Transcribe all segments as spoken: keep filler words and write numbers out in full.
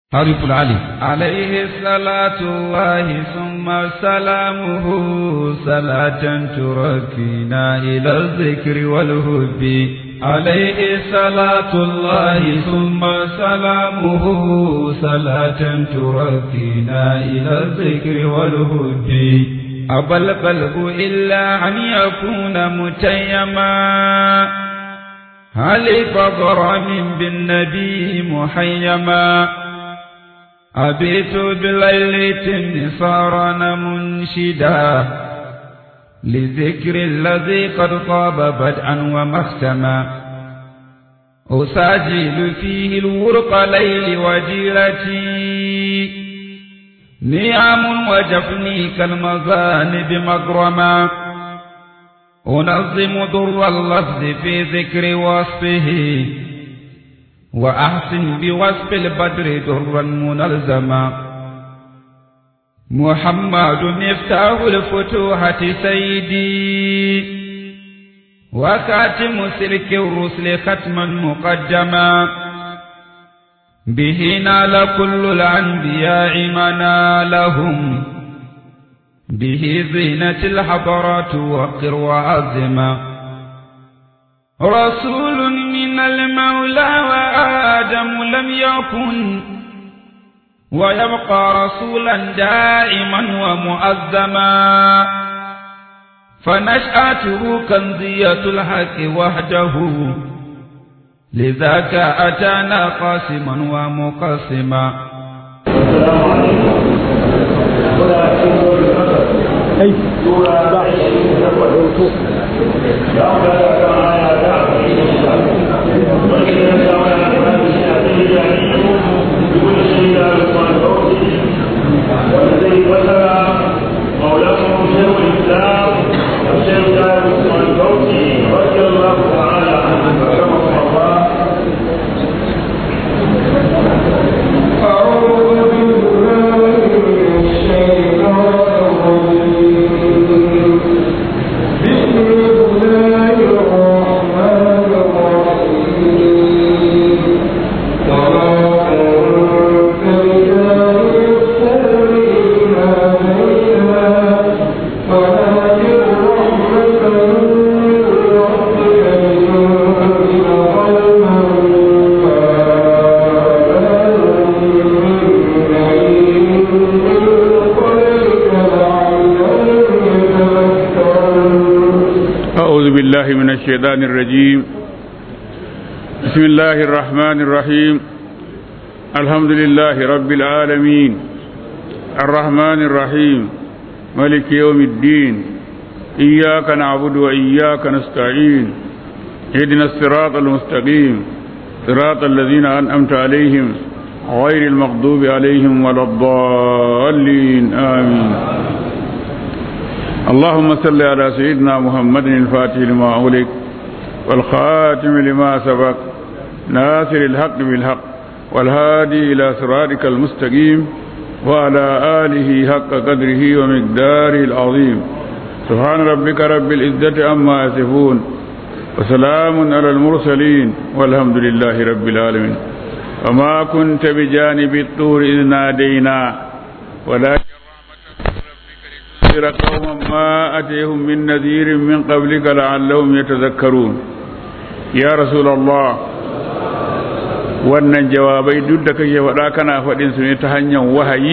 حرف العلي. عليه صلاة الله ثم سلامه صلاة تركينا إلى الذكر والهب. عليه صلاة الله ثم سلامه صلاة تركينا إلى الذكر والهب. أبى القلب إلا أن يكون متيما هلك ضرم بالنبي محيما. أبيت بليلة صارنا منشدا لذكر الذي قد طاب بدءا ومختما. أساجل فيه الورق ليل وجيرتي نعم وجفني كالمذانب مغرما. أنظم در اللفظ في ذكر وصفه وأحسن بوصف البدر درا منلزما. محمد مفتاح الفتوحة سيدي وكاتم سلك الرسل ختما مقدما. به نال كل الأنبياء منالهم به زينة الحضرات وقر وعظما. رسول من المولى وآدم لم يكن ويبقى رسولا دائما ومؤذما. فنشأته كنزية الحق وحده لذاك أتانا قاسما ومقسما. أي مولاكم شيخ الإسلام الشيخ داير عثمان الفوزي رضي الله تعالى عنه رحمه الله. أعوذ بالله من الشيطان الرجيم. بسم الله الرحمن الرحيم. وما كنت بجانب السبيل هدينا ولكن رحمة من ربك لتنذر قوما ما آمنوا من نعيم من قبلك لعلهم يتذكرون. أعوذ بالله من الشيطان الرجيم. بسم الله الرحمن الرحيم. الحمد لله رب العالمين الرحمن الرحيم مالك يوم الدين. إياك نعبد وإياك نستعين. اهدنا الصراط المستقيم صراط الذين أنعمت عليهم غير المغضوب عليهم ولا الضالين آمين. اللهم صل على سيدنا محمد الفاتح لما أغلق والخاتم لما سبق ناصر الحق بالحق والهادي إلى صراطك المستقيم وعلى آله حق قدره ومقداره العظيم. سبحان ربك رب العزة عما يصفون وسلام على المرسلين والحمد لله رب العالمين. وما كنت بجانب الطور إذ نادينا ولكن رحمة قوما ما أتيهم من نذير من قبلك لعلهم يتذكرون. يا رسول الله wannan jawabai duk da kake faɗa kana faɗin su ne ta hanyar wahayi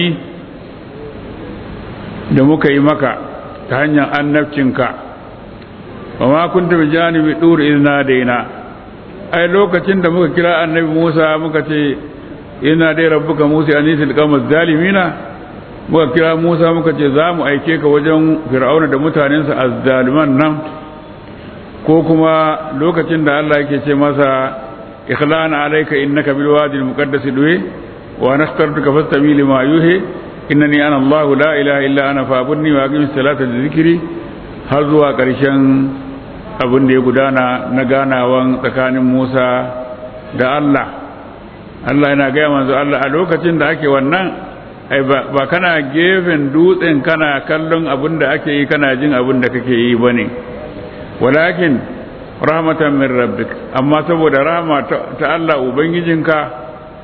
da muka yi maka ta hanyar annabcinka. wa ma kunta bi janibi dur idna daina ai lokacin da muka kira annabi Musa muka ce inna dai rabbuka Musa anisil qamaz zalimina muka kira Musa muka ce za mu aike ka wajen Fir'auna da mutanensa azzaliman nan, ko kuma lokacin da Allah yake ce masa ikhlana alayka innaka bil wadi al muqaddas duwe wa nakhtartuka fastami lima yuhi innani ana Allah la ilaha illa ana fa'budni wa aqimis salata li dhikri har zuwa karshen abin da ya gudana na ganawan tsakanin Musa da Allah. Allah yana ga manzo Allah a lokacin da ake wannan ai ba kana gefen dutsen kana kallon abin da ake yi kana jin abin da kake yi bane, walakin rahmatan min rabbik, amma saboda rahama ta Allah ubangijinka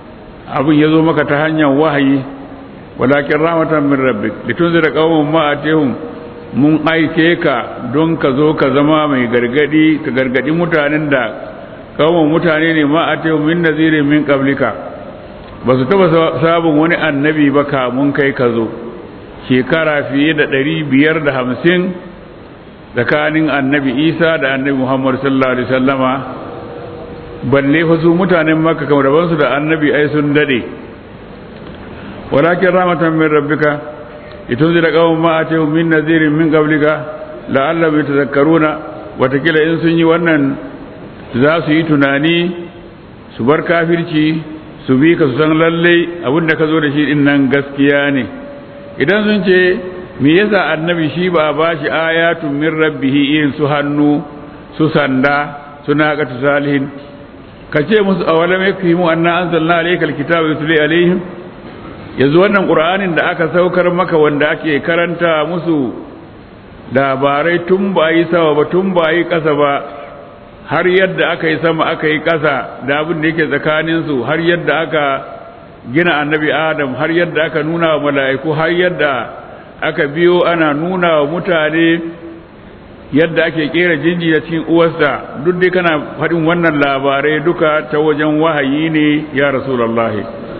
abin yazo maka ta hanyar wahayi walakin rahmatan min rabbik litunzira qauman ma atihum mun aike ka don ka zo ka zama mai gargadi ka gargadi mutanen da qauman mutane ne ma atihum min nazirin min qablika ba su taba sabon wani annabi ba ka mun kai ka zo shekara fiye da ɗari biyar da hamsin tsakanin annabi isa da annabi muhammadu sallallahu alaihi sallama balle fa su mutanen makka kamar rabansu da annabi ai sun dade walakin rahmatan min rabbika litunzira qauman ma atihum min nazirin min qablika la'allahum yatadhakkaruna watakila in sun yi wannan za su yi tunani su bar kafirci su bi ka su san lalle abinda ka zo da shi din nan gaskiya ne idan sun ce me yasa annabi shi ba ba shi ayatun min rabbihi irin su hannu su sanda su naqatu salihin kace musu awalam yakfimu anna anzalna alaykal kitaba yutli alaihim yanzu wannan qur'anin da aka saukar maka wanda ake karanta musu labarai tun ba yi sama ba tun ba yi kasa ba har yadda aka yi sama aka yi kasa da abin da yake tsakanin su har yadda aka gina annabi adam har yadda aka nuna wa mala'iku har yadda aka biyo ana nuna wa mutane yadda ake kera jinji da cikin uwarsa duk dai kana faɗin wannan labarai duka ta wajen wahayi ne ya rasulullahi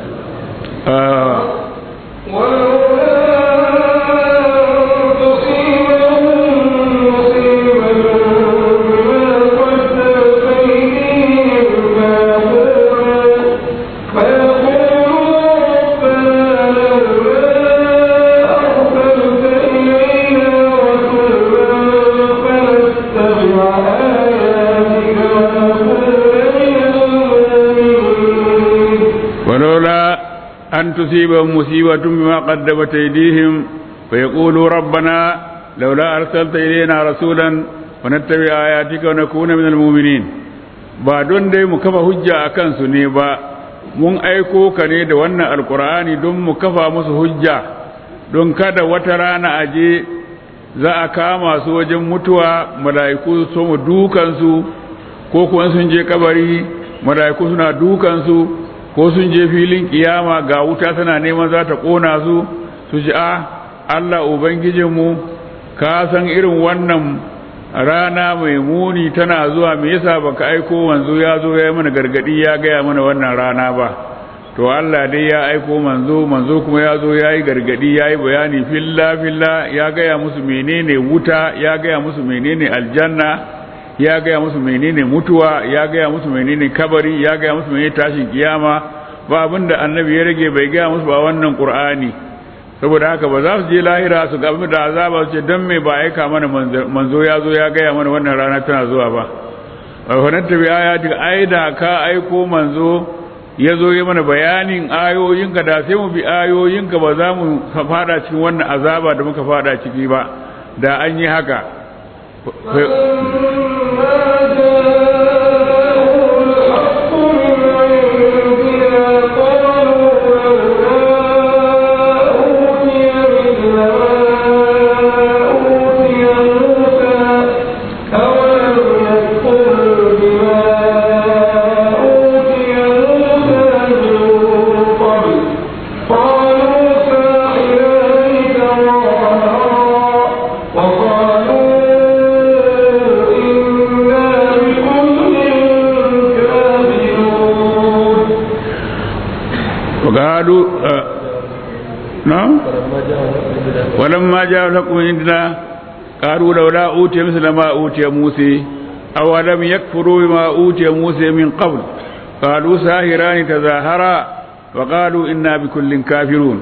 أن تصيبهم مصيبة بما قدمت أيديهم فيقولوا ربنا لولا أرسلت إلينا رسولا ونتبع آياتك ونكون من المؤمنين بعدون دي مكفى حجة أكن سنيبا mun aiko ka ne da wannan alkur'ani don mu kafa musu hujja don kada wata rana aje za a kama su wajen mutuwa mala'iku su mu dukansu ko kuma sun je kabari mala'iku suna dukansu ko sun je filin kiyama ga wuta tana neman za ta kona su su ji a Allah ubangijinmu ka san irin wannan rana mai muni tana zuwa me yasa baka aiko manzo ya zo ya yi mana gargadi ya gaya mana wannan rana ba to Allah dai ya aiko manzo manzo kuma ya zo ya yi gargadi ya yi bayani filla filla ya gaya musu menene wuta ya gaya musu menene aljanna ya gaya musu menene mutuwa ya gaya musu menene kabari ya gaya musu menene tashin kiyama ba abinda annabi ya rage bai gaya musu ba wannan qur'ani saboda haka ba za su je lahira su ga da azaba su ce dan me ba aika mana manzo ya zo ya gaya mana wannan rana tana zuwa ba wannan tabi ayati aida ka aiko manzo ya zo ya mana bayanin ayoyinka da sai mu bi ayoyinka ba za mu fada cikin wannan azaba da muka fada ciki ba da an yi haka قالوا آه نعم ولما جاء لكم عندنا قالوا لولا أوتي مثل ما أوتي موسى أولم يكفروا بما أوتي موسى من قبل قالوا ساحران تظاهرا وقالوا إنا بكل كافرون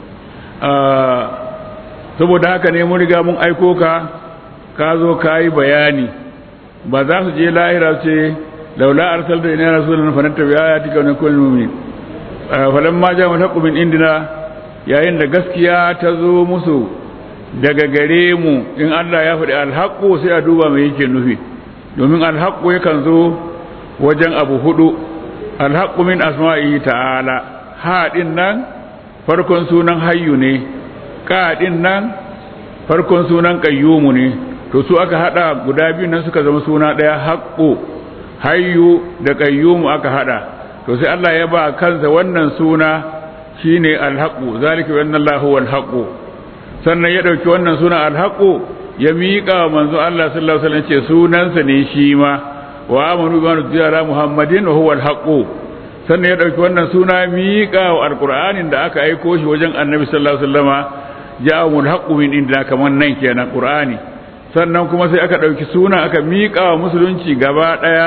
saboda haka ne mun riga mun aiko ka ka zo ka yi bayani ba za su je lahira ce laula arsalta ina rasulan fa nattabi ayatika wa nakunu mu'minin falamma ja mutaqu min indina yayin da gaskiya ta zo musu daga gare mu in Allah ya faɗi alhaqu sai a duba me yake nufi domin alhaqu yakan zo wajen abu hudu alhaqu min asma'i ta'ala ha din nan farkon sunan hayyu ne ka din nan farkon sunan qayyumu ne to su aka hada guda biyu nan suka zama suna daya haqqu hayyu da qayyumu aka hada to sai Allah ya ba kansa wannan suna shine al-haqu zalika bi anna Allahu huwal haqu sannan ya dauki wannan suna al-haqu ya miƙa manzo Allah sallallahu alaihi wasallam ce sunansa ne shi ma wa amanu bi anna Muhammadin wa huwal haqu sannan ya dauki wannan suna miƙa wa alqur'anin da aka aika shi wajen annabi sallallahu alaihi wasallama ja'ul haqqu min indina kaman nan kenan qur'ani sannan kuma sai aka dauki suna aka miƙa wa musulunci gaba daya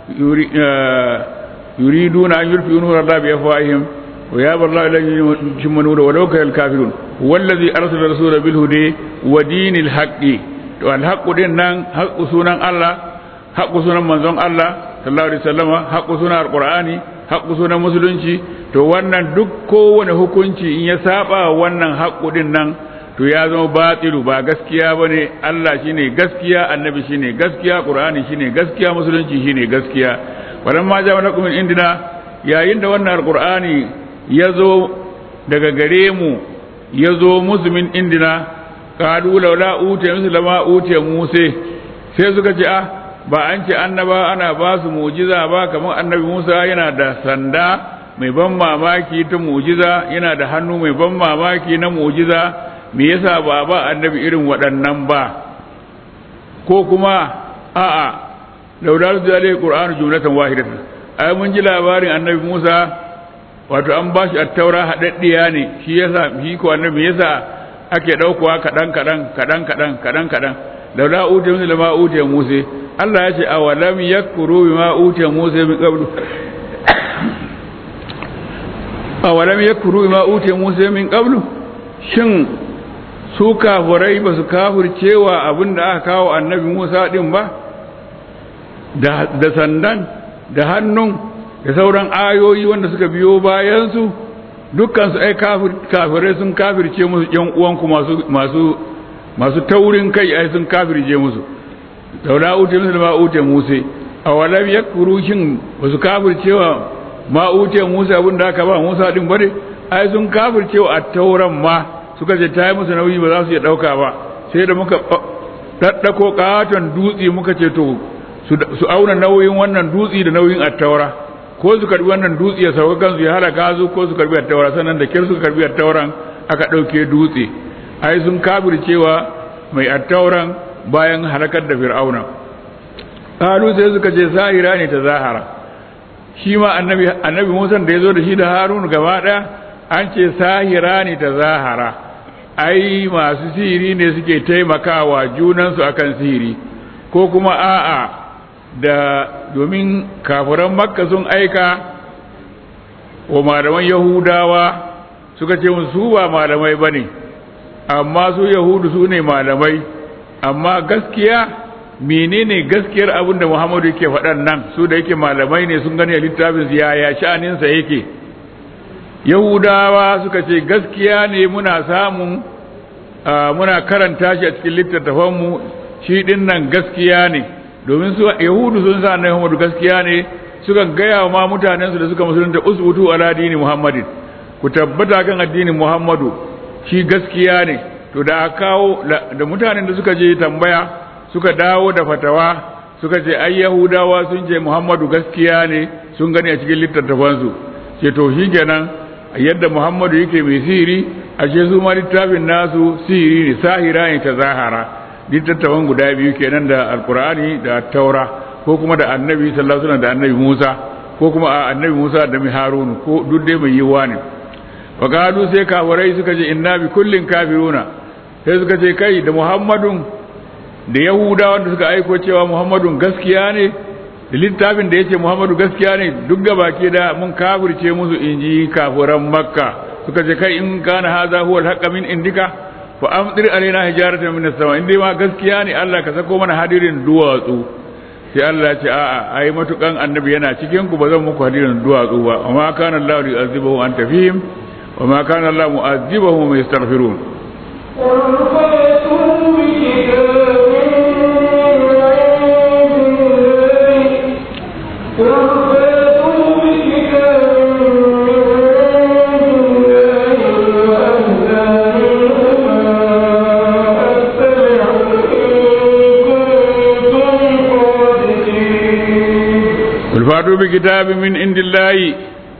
yuriduna an yulfi nura bi afwahihim wa ya barra ilayhi yutimmu nura wa law kana kafirun wallazi arsala rasula bil hudi wa dinil haqqi to al haqqu din nan haqqu sunan Allah haqqu sunan manzon Allah sallallahu alaihi wasallam haqqu sunan alqur'ani haqqu sunan musulunci to wannan duk kowane hukunci in ya saba wannan haqqu din nan to ya zama batilu ba gaskiya bane Allah shine gaskiya annabi shine gaskiya qur'ani shine gaskiya musulunci shine gaskiya walamma ja'alakum min indina yayin da wannan alqur'ani yazo daga gare mu yazo muslimin indina qalu laula utiya muslima utiya musa sai suka ce ah ba an ce annaba ana ba su mu'jiza ba kamar annabi Musa yana da sanda mai ban mamaki ta mu'jiza yana da hannu mai ban mamaki na mu'jiza me yasa ba ba annabi irin waɗannan ba ko kuma a'a laula zalil qur'anu jumlatan wahidatan ai mun ji labarin annabi Musa wato an bashi at-taura hadaddiya ne shi yasa shi ko annabi yasa ake daukowa kadan kadan kadan kadan kadan kadan laula utiya lama utiya Musa Allah ya ce awalam yakuru bima utiya Musa min qablu awalam yakuru bima utiya Musa min qablu shin su kafirai ba su kafircewa abinda aka kawo annabi Musa din ba da da sandan da hannun da sauran ayoyi wanda suka biyo bayan su dukkan su ai kafir kafirai sun kafirce musu yan uwanku masu masu masu taurin kai ai sun kafirce musu daula uti musu ma uti Musa awalam yakuru shin ba su kafircewa ma uti Musa abinda aka ba Musa din bare ai sun kafircewa at-tauran ma suka ce ta yi musu nauyi ba za su iya ɗauka ba sai da muka ɗaɗɗako ƙaton dutse muka ce to su auna nauyin wannan dutse da nauyin attaura ko su karbi wannan dutse ya sauka kansu ya halaka su ko su karbi attaura sannan da kyar suka karbi attauran aka ɗauke dutse ai sun kafircewa mai attauran bayan halakar da fir'auna ƙalu sai suka ce sahira ne ta zahara shi ma annabi annabi Musa da ya zo da shi da Harun gaba ɗaya an ce sahira ne ta zahara ai masu sihiri ne suke taimakawa junansu akan sihiri ko kuma a'a da domin kafiran makka sun aika wa malaman yahudawa suka ce su ba malamai bane amma su yahudu su ne malamai amma gaskiya menene gaskiyar abin da Muhammadu yake faɗan nan su da yake malamai ne sun gani a littafin ya sha'aninsa yake yahudawa suka ce gaskiya ne muna samun muna karanta shi a cikin littattafanmu shi din nan gaskiya ne domin su yahudu sun sa annabi Muhammadu gaskiya ne suka gaya wa mutanen su da suka musulunta usbutu ala dini Muhammadin ku tabbata kan addinin Muhammadu shi gaskiya ne to da kawo da mutanen da suka je tambaya suka dawo da fatawa suka ce ai yahudawa sun ce Muhammadu gaskiya ne sun gani a cikin littattafansu ce to shikenan yadda Muhammadu yake mai sihiri ashe su ma littafin nasu sihiri ne sahira ne ta zahara littattafan guda biyu kenan da alkur'ani da taura ko kuma da annabi sallallahu alaihi wasallam da annabi Musa ko kuma a annabi Musa da mi Harun ko duk dai mai yiwa ne wa gadu sai kafirai suka ce inna bi kullin kafiruna sai suka ce kai da Muhammadun da Yahudawa wanda suka aiko cewa Muhammadun gaskiya ne da littafin da yace Muhammadu gaskiya ne duk gabaki da mun kafirce musu inji kafiran Makka suka ce kai in kana hadha huwa al-haqq min indika fa amdir alaina hijaratan min as-sama indai ma gaskiya ne Allah ka sako mana hadirin duwatsu sai Allah ya ce a'a ai matukan annabi yana cikin ku bazan muku hadirin duwatsu ba amma kana Allah yu'azibuhu anta fihim wa ma kana Allah mu'azibuhum wa yastaghfirun fatu bi kitabin min indillahi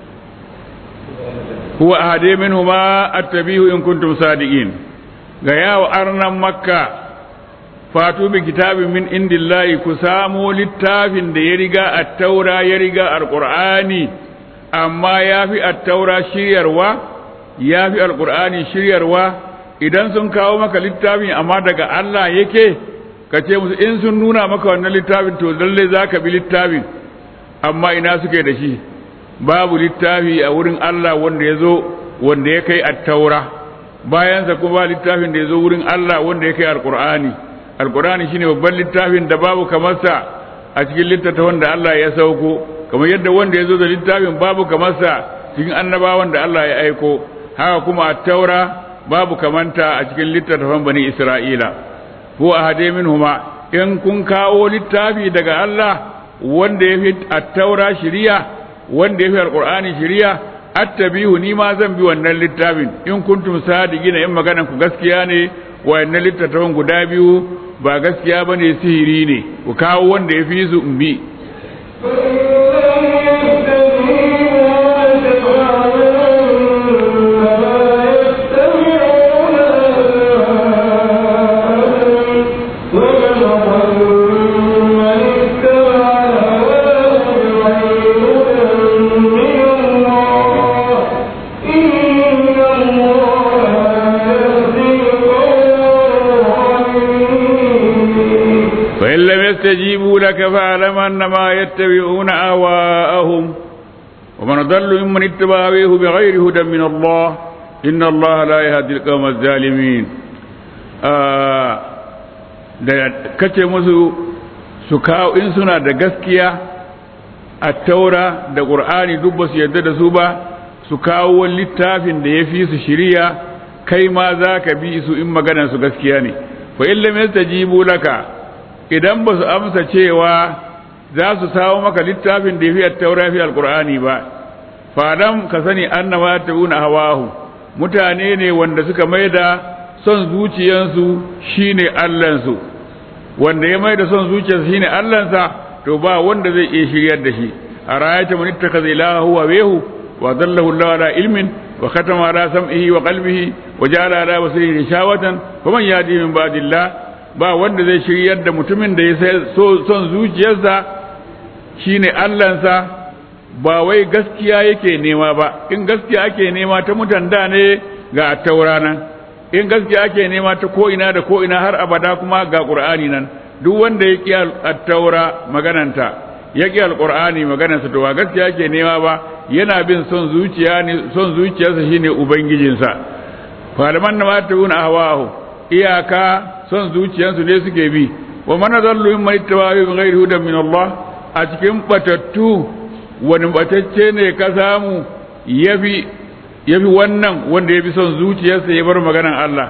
huwa ahadi minhuma attabi'u in kuntum sadiqin ga yawo arnan makka fatu bi kitabin min indillahi ku samu littafin da ya riga at-taura ya riga al-qur'ani amma yafi at-taura shiryarwa yafi al-qur'ani shiryarwa idan sun kawo maka littafin amma daga Allah yake ka ce musu in sun nuna maka wannan littafin to lalle zaka bi littafin amma ina suke da shi babu littafi a wurin Allah wanda ya zo wanda ya kai at-taura bayansa kuma littafin da ya zo wurin Allah wanda ya kai al-qur'ani al-qur'ani shine babban littafin da babu kamar sa a cikin littafin da Allah ya sauko kamar yadda wanda ya zo da littafin babu kamar sa cikin annabawan da Allah ya aiko haka kuma at-taura babu kamanta a cikin littafin bani Isra'ila ko ahade minhuma in kun kawo littafi daga Allah wanda ya fi at-taura shari'a wanda ya fi al-qur'ani shari'a attabihu ni ma zan bi wannan littafin in kuntum sadiqina in maganan ku gaskiya ne wayannan littafin guda biyu ba gaskiya bane sihiri ne ku kawo wanda ya fi su in bi يستجيبوا لك فاعلم أنما يتبعون أهواءهم ومن ضل ممن اتبع هواه بغير هدى من الله إن الله لا يهدي القوم الظالمين da kace musu su kawo in suna da gaskiya a taura da ƙur'ani duk ba su yarda da su ba su kawo wani littafin da ya fi su shiriya kai ma za ka bi su in maganar su gaskiya ne fa illam yastajibu laka idan ba su amsa cewa za su samu maka littafin da ya fi at-taura fi al-qur'ani ba fadam ka sani annama tabuna hawahu mutane ne wanda suka maida son zuciyansu shine Allahnsu wanda ya maida son zuciyarsa shine Allahnsa to ba wanda zai iya shiryar da shi arayata man ittakaza ilahu wa wehu wa dallahu Allah ala ilmin wa khatama ala sam'ihi wa qalbihi wa ja'ala ala basirihi shawatan faman yadi min ba'dillah ba wanda zai shiryar da mutumin da ya so son zuciyarsa shine Allahnsa ba wai gaskiya yake nema ba in gaskiya ake nema ta mutan da ne ga taura nan in gaskiya ake nema ta ko ina da ko ina har abada kuma ga Qur'ani nan duk wanda ya ki at-taura magananta ya ki al-Qur'ani maganarsa to ba gaskiya ake nema ba yana bin son zuciya ne son zuciyarsa shine ubangijinsa falaman ma tuna ahwahu iyaka son zuciyarsu ne suke bi wa man zallu mimman ittaba bi ghairi hudan min Allah a cikin batattu wani batacce ne ka samu yafi yafi wannan wanda yafi son zuciyarsa ya bar maganan Allah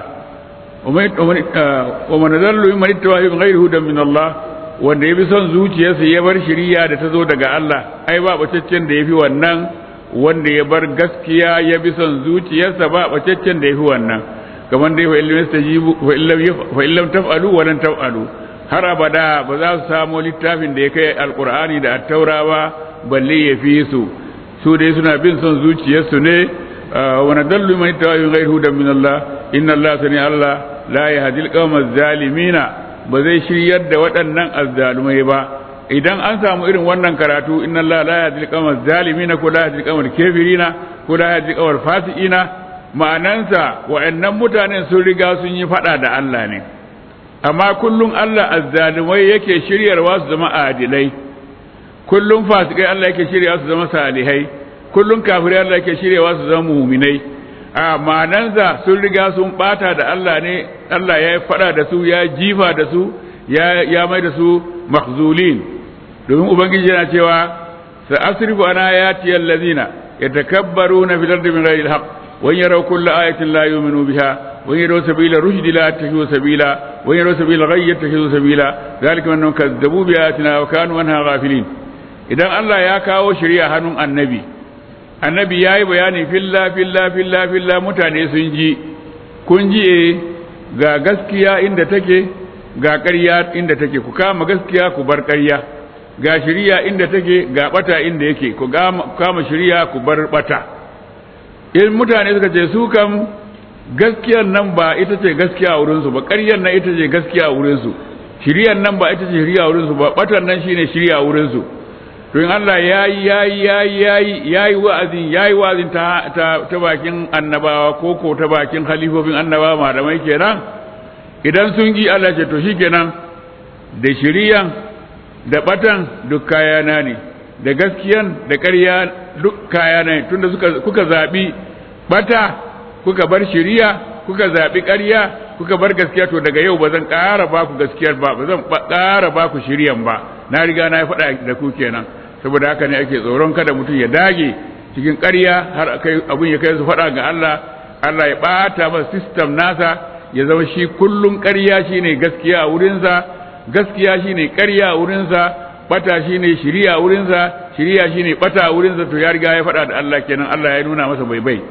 wa man zallu mimman ittaba bi ghairi hudan min Allah wanda yafi son zuciyarsa ya bar shari'a da ta zo daga Allah ai ba bataccen da yafi wannan wanda ya bar gaskiya ya bi son zuciyarsa ba bataccen da yafi wannan kamar dai fa illam yastajibu fa illam taf'alu wa lan taf'alu har abada ba za su samu littafin da ya kai alqur'ani da at-taura ba balle ya fi su su dai suna bin son zuciyarsu ne wa nadallu man tawayu ghayru hudan min Allah inna Allah sani Allah la yahdi al-qawma az-zalimina ba zai shiryar da waɗannan azzalumai ba idan an samu irin wannan karatu inna Allah la yahdi al-qawma az-zalimina ko la yahdi al-qawma al-kafirina ko la yahdi al-qawma al-fasiqina ma'anansa wa'annan mutanen sun riga sun yi fada da Allah ne amma kullum Allah azzalumai yake shiryarwa su zama adilai kullum fasikai Allah yake shiryawa su zama salihai kullum kafirai Allah yake shiryawa su zama mu'minai a ma'anansa sun riga sun bata da Allah ne Allah ya fada da su ya jifa da su ya ya mai da su makhzulin domin ubangiji yana cewa sa asrifu ana ayati allazina yatakabbaruna fil ardi bighairi alhaq wa yaraw kulla ayatin la yu'minu biha wa yaraw sabila rushdi la yattakhidhu sabila wa yaraw sabila ghayyi yattakhidhu sabila dhalika annahum kazzabu bi ayatina wa kanu anha ghafilin idan Allah ya kawo shari'a hannun annabi annabi yayi bayani filla filla filla filla mutane sun ji kun ji eh ga gaskiya inda take ga ƙarya inda take ku kama gaskiya ku bar ƙarya ga shiriya inda take ga bata inda yake ku kama shiriya ku bar bata. in mutane suka ce su kam gaskiyar nan ba ita ce gaskiya a wurinsu ba, ƙaryar nan ita ce gaskiya a wurinsu, shiriyar nan ba ita ce shiriya a wurinsu ba, batan nan shine shiriya a wurinsu. to in Allah yayi yayi yayi yayi yayi wa'azin yayi wa'azin ta, ta ta bakin annabawa ko ko ta bakin halifofin annabawa malamai kenan, idan sun gi Allah ce to shikenan da shiriyan da batan duk kayana ne, da gaskiyan da ƙarya duk kayana ne, tunda suka kuka zabi bata kuka bar shiriya kuka zabi ƙarya kuka bar gaskiya, to daga yau ba zan ƙara ba ku gaskiyar ba ba zan ƙara ba ku shiriyan ba, na riga na faɗa da ku kenan. saboda haka ne ake tsoron kada mutum ya dage cikin ƙarya har akai abun ya kai su faɗa ga Allah, Allah ya ɓata masa system nasa ya zama shi kullun ƙarya shine gaskiya a wurinsa, gaskiya shine ƙarya a wurinsa, bata shine shiriya a wurinsa, shiriya shine bata a wurinsa. to ya riga ya faɗa da Allah kenan, Allah ya nuna masa bai bai.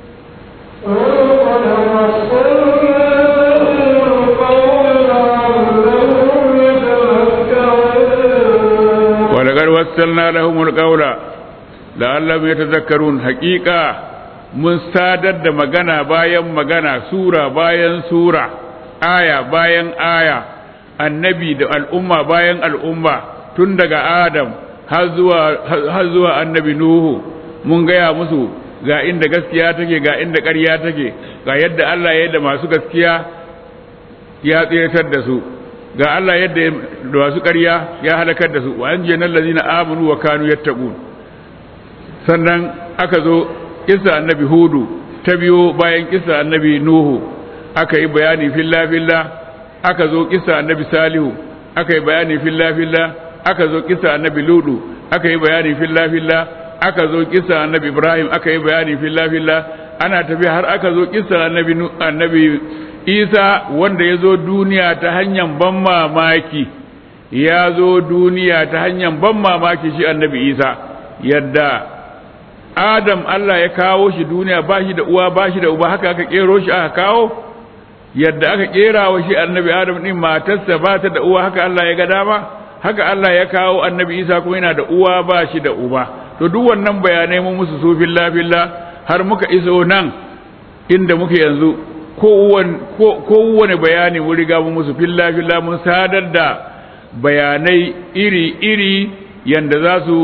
ولقد وصلنا لهم القول لعلهم يتذكرون. حقيقة mun sadar da magana bayan magana, sura bayan sura, aya bayan aya, annabi da al'umma bayan al'umma, tun daga Adam har zuwa har zuwa annabi Nuhu. mun gaya musu ga inda gaskiya take ga inda ƙarya take, ga yadda Allah ya yadda masu gaskiya ya tsiratar da su, ga Allah yadda da masu ƙarya ya halakar da su. wa anjayna allazina amanu wa kanu yattaqun. sannan aka zo kissa annabi Hudu ta biyo bayan kissa annabi Nuhu, aka yi bayani filla filla. aka zo kissa annabi Salihu, aka yi bayani filla filla. aka zo kissa annabi Ludu, aka yi bayani filla filla. aka zo kissa annabi Ibrahim, aka yi bayani filla filla. ana tafi har aka zo kissa annabi annabi Isa wanda ya zo duniya ta hanyar ban mamaki, ya zo duniya ta hanyar ban mamaki shi annabi Isa, yadda Adam Allah ya kawo shi duniya ba shi da uwa ba shi da uba, haka aka kero shi aka kawo, yadda aka kera wa shi annabi Adam din matarsa ba ta da uwa, haka Allah ya ga dama, haka Allah ya kawo annabi Isa kuma yana da uwa ba shi da uba. to duk wannan bayanai mun musu su filla filla har muka iso nan inda muke yanzu. kowane bayani mun riga mun musu filla filla, mun sadar da bayanai iri iri yanda za su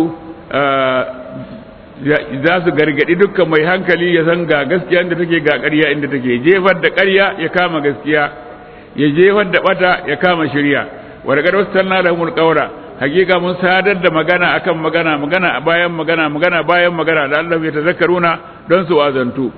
za su gargadi dukkan mai hankali ya san ga gaskiya inda take ga ƙarya inda take, jefar da ƙarya ya kama gaskiya, ya jefar da bata ya kama shirya. wa laqad wassalna lahumul qawla, hakika mun sadar da magana akan magana, magana bayan magana, magana bayan magana, da Allah ya tazakkaruna don su wazantu.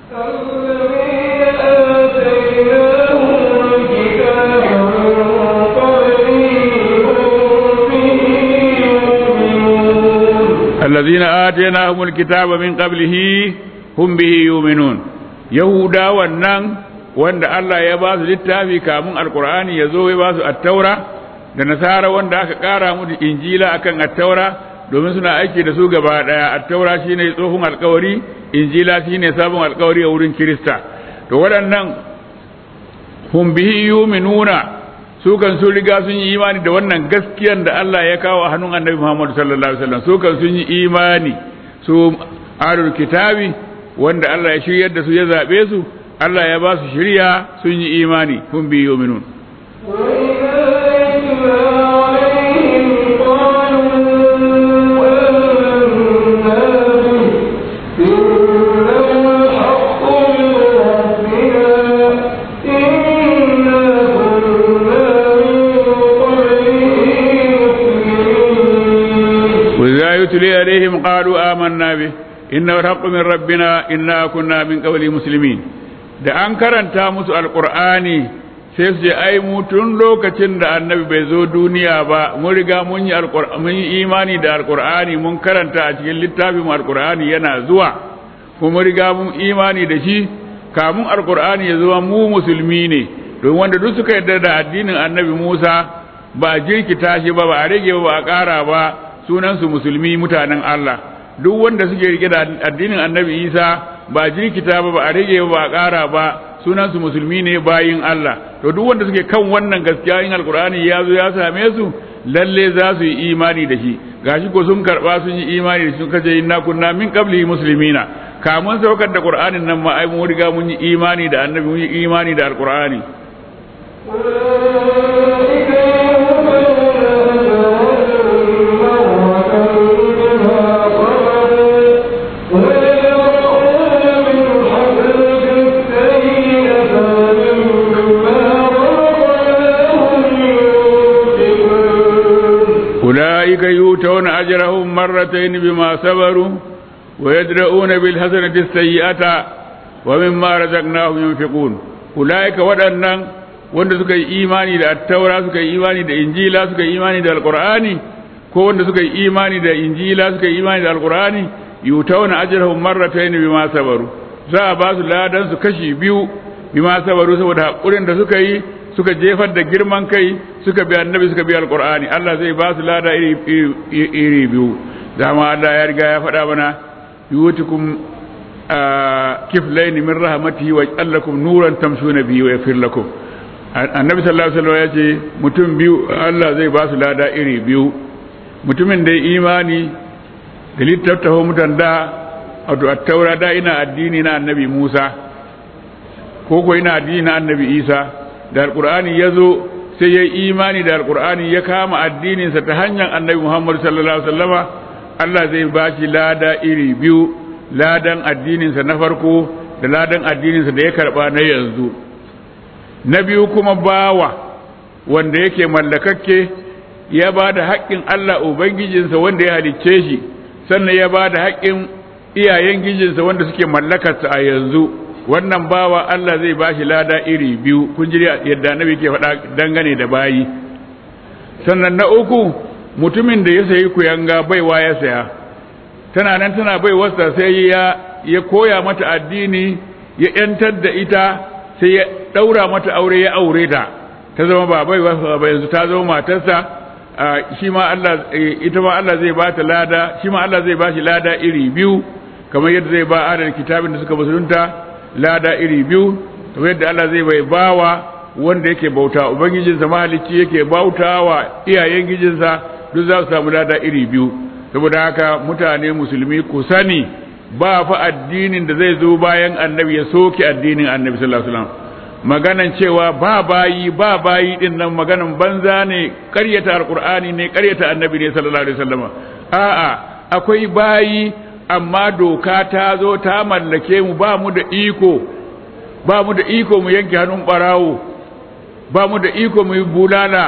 الذين آتيناهم الكتاب من قبله هم به يؤمنون. يهودا wannan wanda Allah ya ba su littafi kamun alqur'ani yazo ya ba su at-taura, da nasara wanda aka kara mu injila akan at-taura domin suna aiki da su gaba daya. at-taura shine tsohon alƙawari, injila shine sabon alƙawari a wurin Kirista. to waɗannan hum bihi yu'minuna, su kan sun riga sun yi imani da wannan gaskiyar da Allah ya kawo a hannun annabi Muhammad sallallahu alaihi wasallam. su kan sun yi imani, su ahlul kitabi wanda Allah ya shiryar da su ya zabe su, Allah ya ba su shiriya, sun yi imani. hum bi yu'minun. يتلي عليهم قالوا آمنا به إنه الحق من ربنا إنا كنا من قبل مسلمين. da an karanta musu alqur'ani sai su je ai mu tun lokacin da annabi bai zo duniya ba mun riga mun yi mun yi imani da alqur'ani, mun karanta a cikin littafin alqur'ani yana zuwa, kuma riga mun imani da shi kamun alqur'ani ya zama mu musulmi ne. don wanda duk suka yarda da addinin annabi Musa ba jirkita shi ba, ba a rage ba, ba a ƙara ba, sunansu musulmi, mutanen Allah. duk wanda suke rike da addinin annabi Isa ba jirkita ba, ba a rage ba, ba a ƙara ba, sunansu musulmi ne, bayin Allah. to duk wanda suke kan wannan gaskiya in alkur'ani ya zo ya same su lalle za su yi imani da shi gashi ko sun karba sun yi imani da shi suka ce inna kunna min qablihi muslimina kamun saukar da qur'anin nan ma ai mun riga mun yi imani da annabi mun yi imani da alqur'ani أولئك يؤتون أجرهم مرتين بما صبروا ويدرؤون بالحسنة السيئة ومما رزقناهم ينفقون أولئك ودنن wanda suka yi imani da attaura suka yi imani da injila suka yi imani da alqur'ani ko wanda suka yi imani da injila suka yi imani da alqur'ani yutawna ajrahum marratayn bima sabaru za a ba su ladan su kashi biyu bima sabaru saboda hakurin da suka yi suka jefar da girman kai suka bi annabi suka bi alqur'ani Allah zai ba su lada iri iri biyu dama Allah ya riga ya faɗa mana yutukum kiflayn min rahmatihi wa ja'alakum nuran tamshuna bihi wa yaghfir lakum annabi sallallahu alaihi wasallam ya ce mutum biyu Allah zai ba su lada iri biyu mutumin da imani da littattafa mutan da wato at-taura da ina addini na annabi Musa ko ko ina addini na annabi Isa da alqur'ani yazo sai ya imani da alqur'ani ya kama addinin sa ta hanyar annabi Muhammad sallallahu alaihi wasallama Allah zai ba shi lada iri biyu ladan addinin sa na farko da ladan addinin sa da ya karba na yanzu na biyu kuma bawa wanda yake mallakakke ya ba da haƙƙin Allah ubangijinsa wanda ya halicce shi sannan ya ba da haƙƙin iyayen gijinsa wanda suke mallakarsa a yanzu wannan bawa Allah zai ba shi lada iri biyu kun ji yadda annabi ke faɗa dangane da bayi sannan na uku mutumin da ya sayi kuyanga baiwa ya saya tana nan tana baiwarsa sai ya ya koya mata addini ya yantar da ita sai ya daura mata aure ya aure ta ta zama ba baiwa ba yanzu ta zama matarsa shi ma Allah ita ma Allah zai ba ta lada shi ma Allah zai ba shi lada iri biyu kamar yadda zai ba adal kitabin da suka musulunta lada iri biyu kamar yadda Allah zai bai bawa wanda yake bauta ubangijinsa mahalicci yake bautawa iyayen gijinsa duk za su samu lada iri biyu saboda haka mutane musulmi ku sani ba fa addinin da zai zo bayan annabi ya soke addinin annabi sallallahu alaihi wasallam maganan cewa ba bayi ba bayi din nan maganan banza ne ƙaryata alqur'ani ne ƙaryata annabi ne sallallahu alaihi wasallam a'a akwai bayi amma doka ta zo ta mallake mu ba mu da iko ba mu da iko mu yanke hannun barawo ba mu da iko mu yi bulala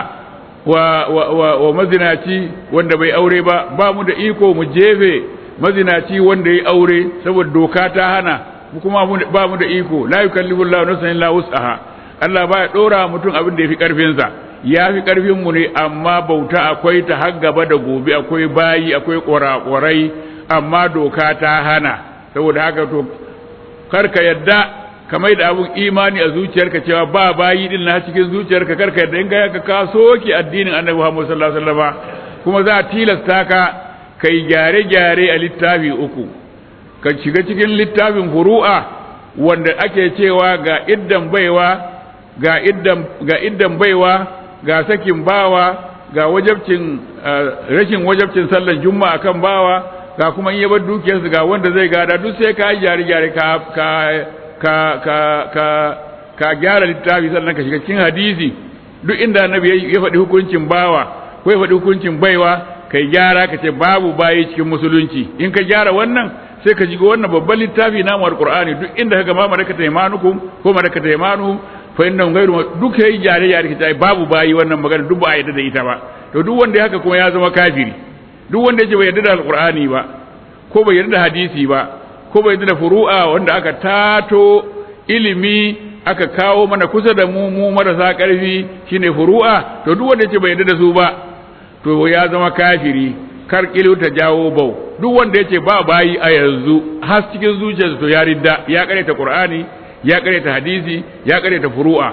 wa, wa, wa, wa mazinaci wanda bai aure ba ba mu da iko mu jefe mazinaci wanda ya aure saboda doka ta hana kuma ba mu da iko la yukallifu Allahu nafsan illa wus'aha Allah ba ya dora mutum abin da yafi karfin sa yafi karfin mu ne amma bauta akwai ta har gaba da gobe akwai bayi akwai ƙoraƙorai amma doka ta hana saboda haka to karka yadda kamar da abun imani a zuciyarka cewa ba bayi din na cikin zuciyarka karka yadda in ga ka soke addinin Annabi Muhammad sallallahu alaihi wasallam kuma za a tilasta ka kai gyare-gyare a littafi uku ka shiga cikin littafin furu'a wanda ake cewa ga iddan baiwa ga iddan ga iddan baiwa ga sakin bawa ga wajabcin rashin wajabcin sallar juma'a kan bawa ga kuma in yabar dukiyarsa ga wanda zai gada duk sai ka gyare-gyare ka ka ka ka ka ka gyara littafi sannan ka shiga cikin hadisi duk inda annabi ya faɗi hukuncin bawa ko ya faɗi hukuncin baiwa kai gyara ka ce babu bayi cikin musulunci in ka gyara wannan sai ka jigo wannan babban littafi na mu alqur'ani duk inda kaga ma malaka taymanukum ko malaka taymanu fa inna ghayru duk yayi gyare gyare ka ce babu bayi wannan magana duk ba a yadda da ita ba to duk wanda haka kuma ya zama kafiri duk wanda yake bai yadda da alqur'ani ba ko bai yadda da hadisi ba ko bai yadda da furu'a wanda aka tato ilimi aka kawo mana kusa da mu mu marasa karfi shine furu'a to duk wanda yake bai yadda da su ba to ya zama kafiri kar kilu ta jawo bau duk wanda yace ba bayi a yanzu har cikin zuciyarsa to ya ridda ya karanta qur'ani ya karanta hadisi ya karanta furu'a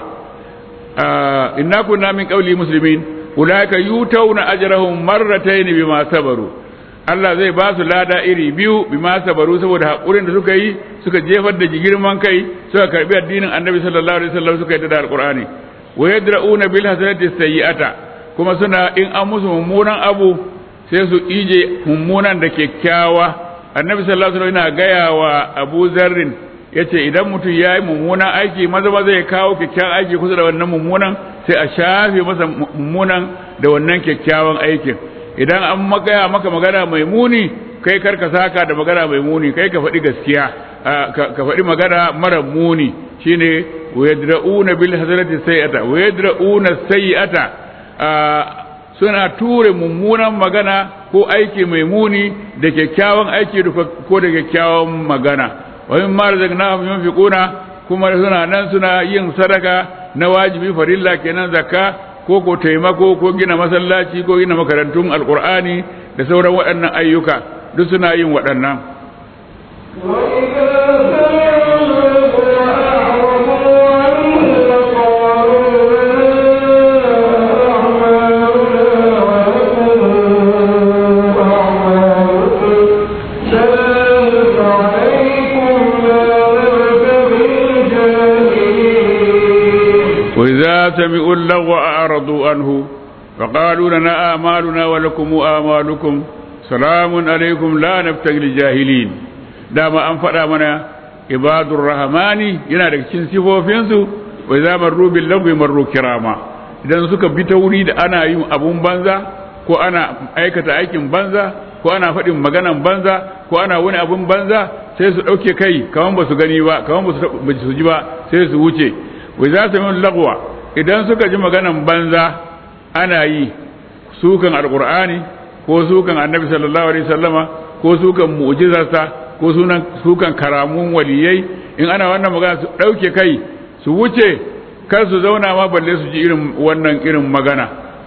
inna kunna min qawli muslimin ulaika yutawna ajrahum marratayn bima sabaru Allah zai ba su lada iri biyu bima sabaru saboda hakurin da suka yi suka jefar da girman kai suka karbi addinin annabi sallallahu alaihi wasallam suka yi da alqur'ani wa yadra'una bil hasanati sayyi'ata kuma suna in an musu mummunan abu sai su ije mummunan da kyakkyawa. Annabi sallallahu alaihi wasallam yana gaya wa Abu Zarrin yace idan mutum ya yi mummunan aiki maza maza ya kawo kyakkyawan aiki kusa da wannan mummunan sai a shafe masa mummunan da wannan kyakkyawan aikin. Idan an magaya maka magana mai muni kai karka saka da magana mai muni, kai ka faɗi gaskiya, ka faɗi magana mara muni, shine wayadra'una bil hasanati sayyi'ata wayadra'una sayyi'ata, suna ture mummunan magana ko aiki mai muni da kyakkyawan aiki ko da kyakkyawan magana. wa mimma razaqnahum yunfiquna, kuma suna nan suna yin sadaka na wajibi farilla kenan zakka ko ko taimako ko gina masallaci ko gina makarantun alqur'ani da sauran waɗannan ayyuka duk suna yin waɗannan. سمعوا اللغو أعرضوا عنه فقالوا لنا آمالنا ولكم آمالكم سلام عليكم لا نبتغي الجاهلين. دام أنفر منا عباد الرحمن ينادك تنسفوا فينسو وإذا مروا باللغو مروا كراما. idan suka bi ta wuri da ana yin abun banza ko ana aikata aikin banza ko ana faɗin maganan banza ko ana wani abun banza sai su ɗauke kai kaman ba su gani ba kaman ba su ji ba sai su wuce. wa za su min lagwa idan suka ji maganan banza ana yi sukan alqur'ani ko sukan annabi sallallahu alaihi wasallama ko sukan mu'jizarsa ko sunan sukan karamun waliyai, in ana wannan magana su dauke kai su wuce kar su zauna ma balle su ji irin wannan irin magana.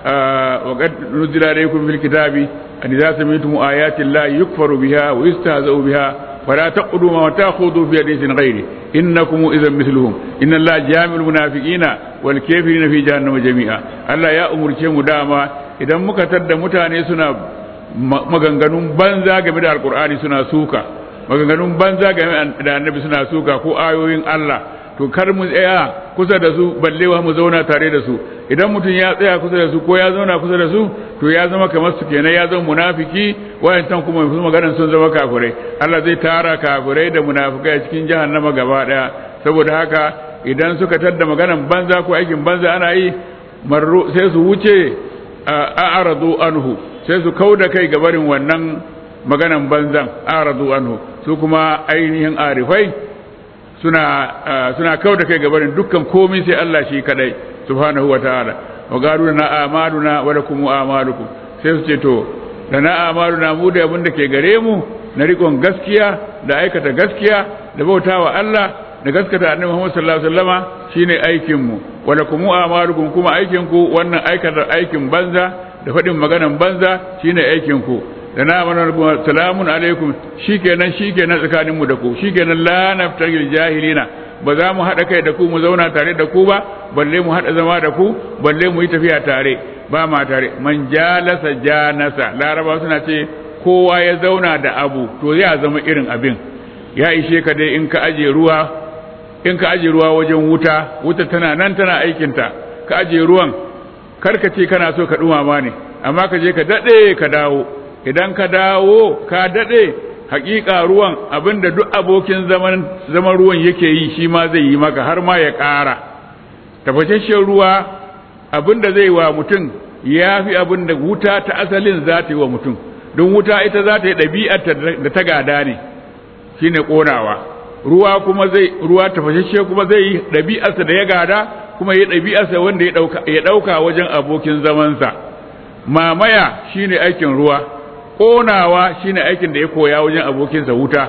wa qad nuzila alaykum fil kitabi an idza sami'tum ayati llahi yukfaru biha wa yustahza'u biha فلا تقعدوا ما تاخذوا في حديث غيره انكم اذا مثلهم ان الله جامع المنافقين والكافرين في جهنم جميعا. Allah ya umurce mu dama idan muka tadda mutane suna maganganun banza game da alqur'ani suna suka maganganun banza game da annabi suna suka ko ayoyin Allah, to kar mu tsaya kusa da su balle mu zauna tare da su. idan mutum ya tsaya kusa da su ko ya zauna kusa da su to ya zama kamar su kenan, ya zama munafiki, wayancan kuma su maganar sun zama kafirai. Allah zai tara kafirai da munafikai cikin jahannama gaba daya. saboda haka idan suka tadda maganar banza ko aikin banza ana yi marru sai su wuce a'radu anhu, sai su kauda kai gabarin wannan maganar banzan a'radu anhu. su kuma ainihin arifai suna suna kauda kai gabarin dukkan komai sai Allah shi kadai subhanahu wa ta'ala. wa qalu lana amaluna wa lakum amalukum, sai su ce to lana amaluna mu da abin da ke gare mu na rikon gaskiya da aikata gaskiya da bautawa Allah da gaskata annabi Muhammad sallallahu alaihi wasallama shine aikin mu, wa lakum amalukum kuma aikin ku wannan aikata aikin banza da fadin maganan banza shine aikin ku. lana amalukum salamun alaikum, shikenan shikenan tsakanin mu da ku, shikenan la naftagil jahilina, ba za mu haɗa kai da ku mu zauna tare da ku ba, balle mu haɗa zama da ku, balle mu yi tafiya tare, ba ma tare. man jalasa janasa, laraba suna ce kowa ya zauna da abu to ya zama irin abin. ya ishe ka dai in ka aje ruwa in ka aje ruwa wajen wuta, wuta tana nan tana aikinta, ka aje ruwan karka ce kana so ka dumama ne, amma ka je ka daɗe ka dawo. idan ka dawo ka daɗe hakika ruwan abinda duk abokin zaman zaman ruwan yake yi shi ma zai yi maka, har ma ya ƙara. tafashashen ruwa abinda zai wa mutum ya fi abinda wuta ta asalin za ta yi wa mutum, don wuta ita za ta yi ɗabi'ar da ta gada ne shine ƙonawa. ruwa kuma zai ruwa tafashashe kuma zai yi ɗabi'arsa da ya gada, kuma yi ɗabi'arsa wanda ya ɗauka wajen abokin zamansa. mamaya shine aikin ruwa, ƙonawa shine aikin da ya koya wajen abokinsa wuta.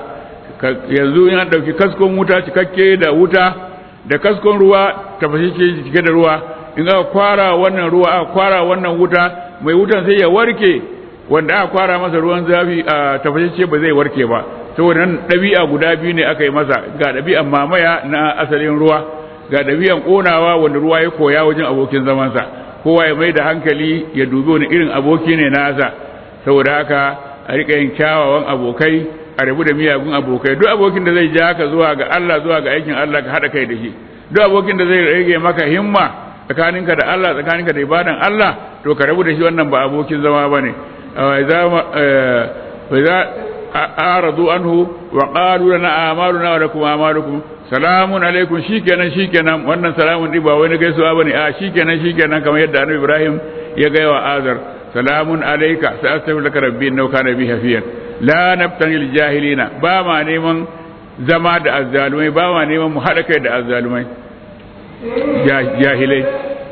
yanzu in an ɗauki kaskon wuta cikakke da wuta da kaskon ruwa tafashashe cike da ruwa, in aka kwara wannan ruwa aka kwara wannan wuta, mai wutan sai ya warke, wanda aka kwara masa ruwan zafi a tafashashe ba zai warke ba. saboda nan ɗabi'a guda biyu ne aka yi masa, ga ɗabi'an mamaya na asalin ruwa, ga ɗabi'an ƙonawa wanda ruwa ya koya wajen abokin zamansa. kowa ya mai da hankali ya dubi wani irin aboki ne nasa. saboda haka a riƙa yin kyawawan abokai, a rabu da miyagun abokai. duk abokin da zai ja ka zuwa ga Allah, zuwa ga aikin Allah, ka haɗa kai da shi. duk abokin da zai rage maka himma tsakaninka da Allah, tsakaninka da ibadan Allah, to ka rabu da shi wannan ba abokin zama bane idza idza aradu anhu wa qalu lana a'maluna wa lakum a'malukum salamun alaikum shikenan shikenan wannan salamun din ba wani gaisuwa bane a shikenan shikenan kamar yadda Annabi Ibrahim ya ga wa Azar salamun alayka sa'astaghfiru laka rabbi innahu kana bi hafiyan la nabtangil jahilina ba ma neman zama da azzalumai ba ma neman mu hada kai da azzalumai jahilai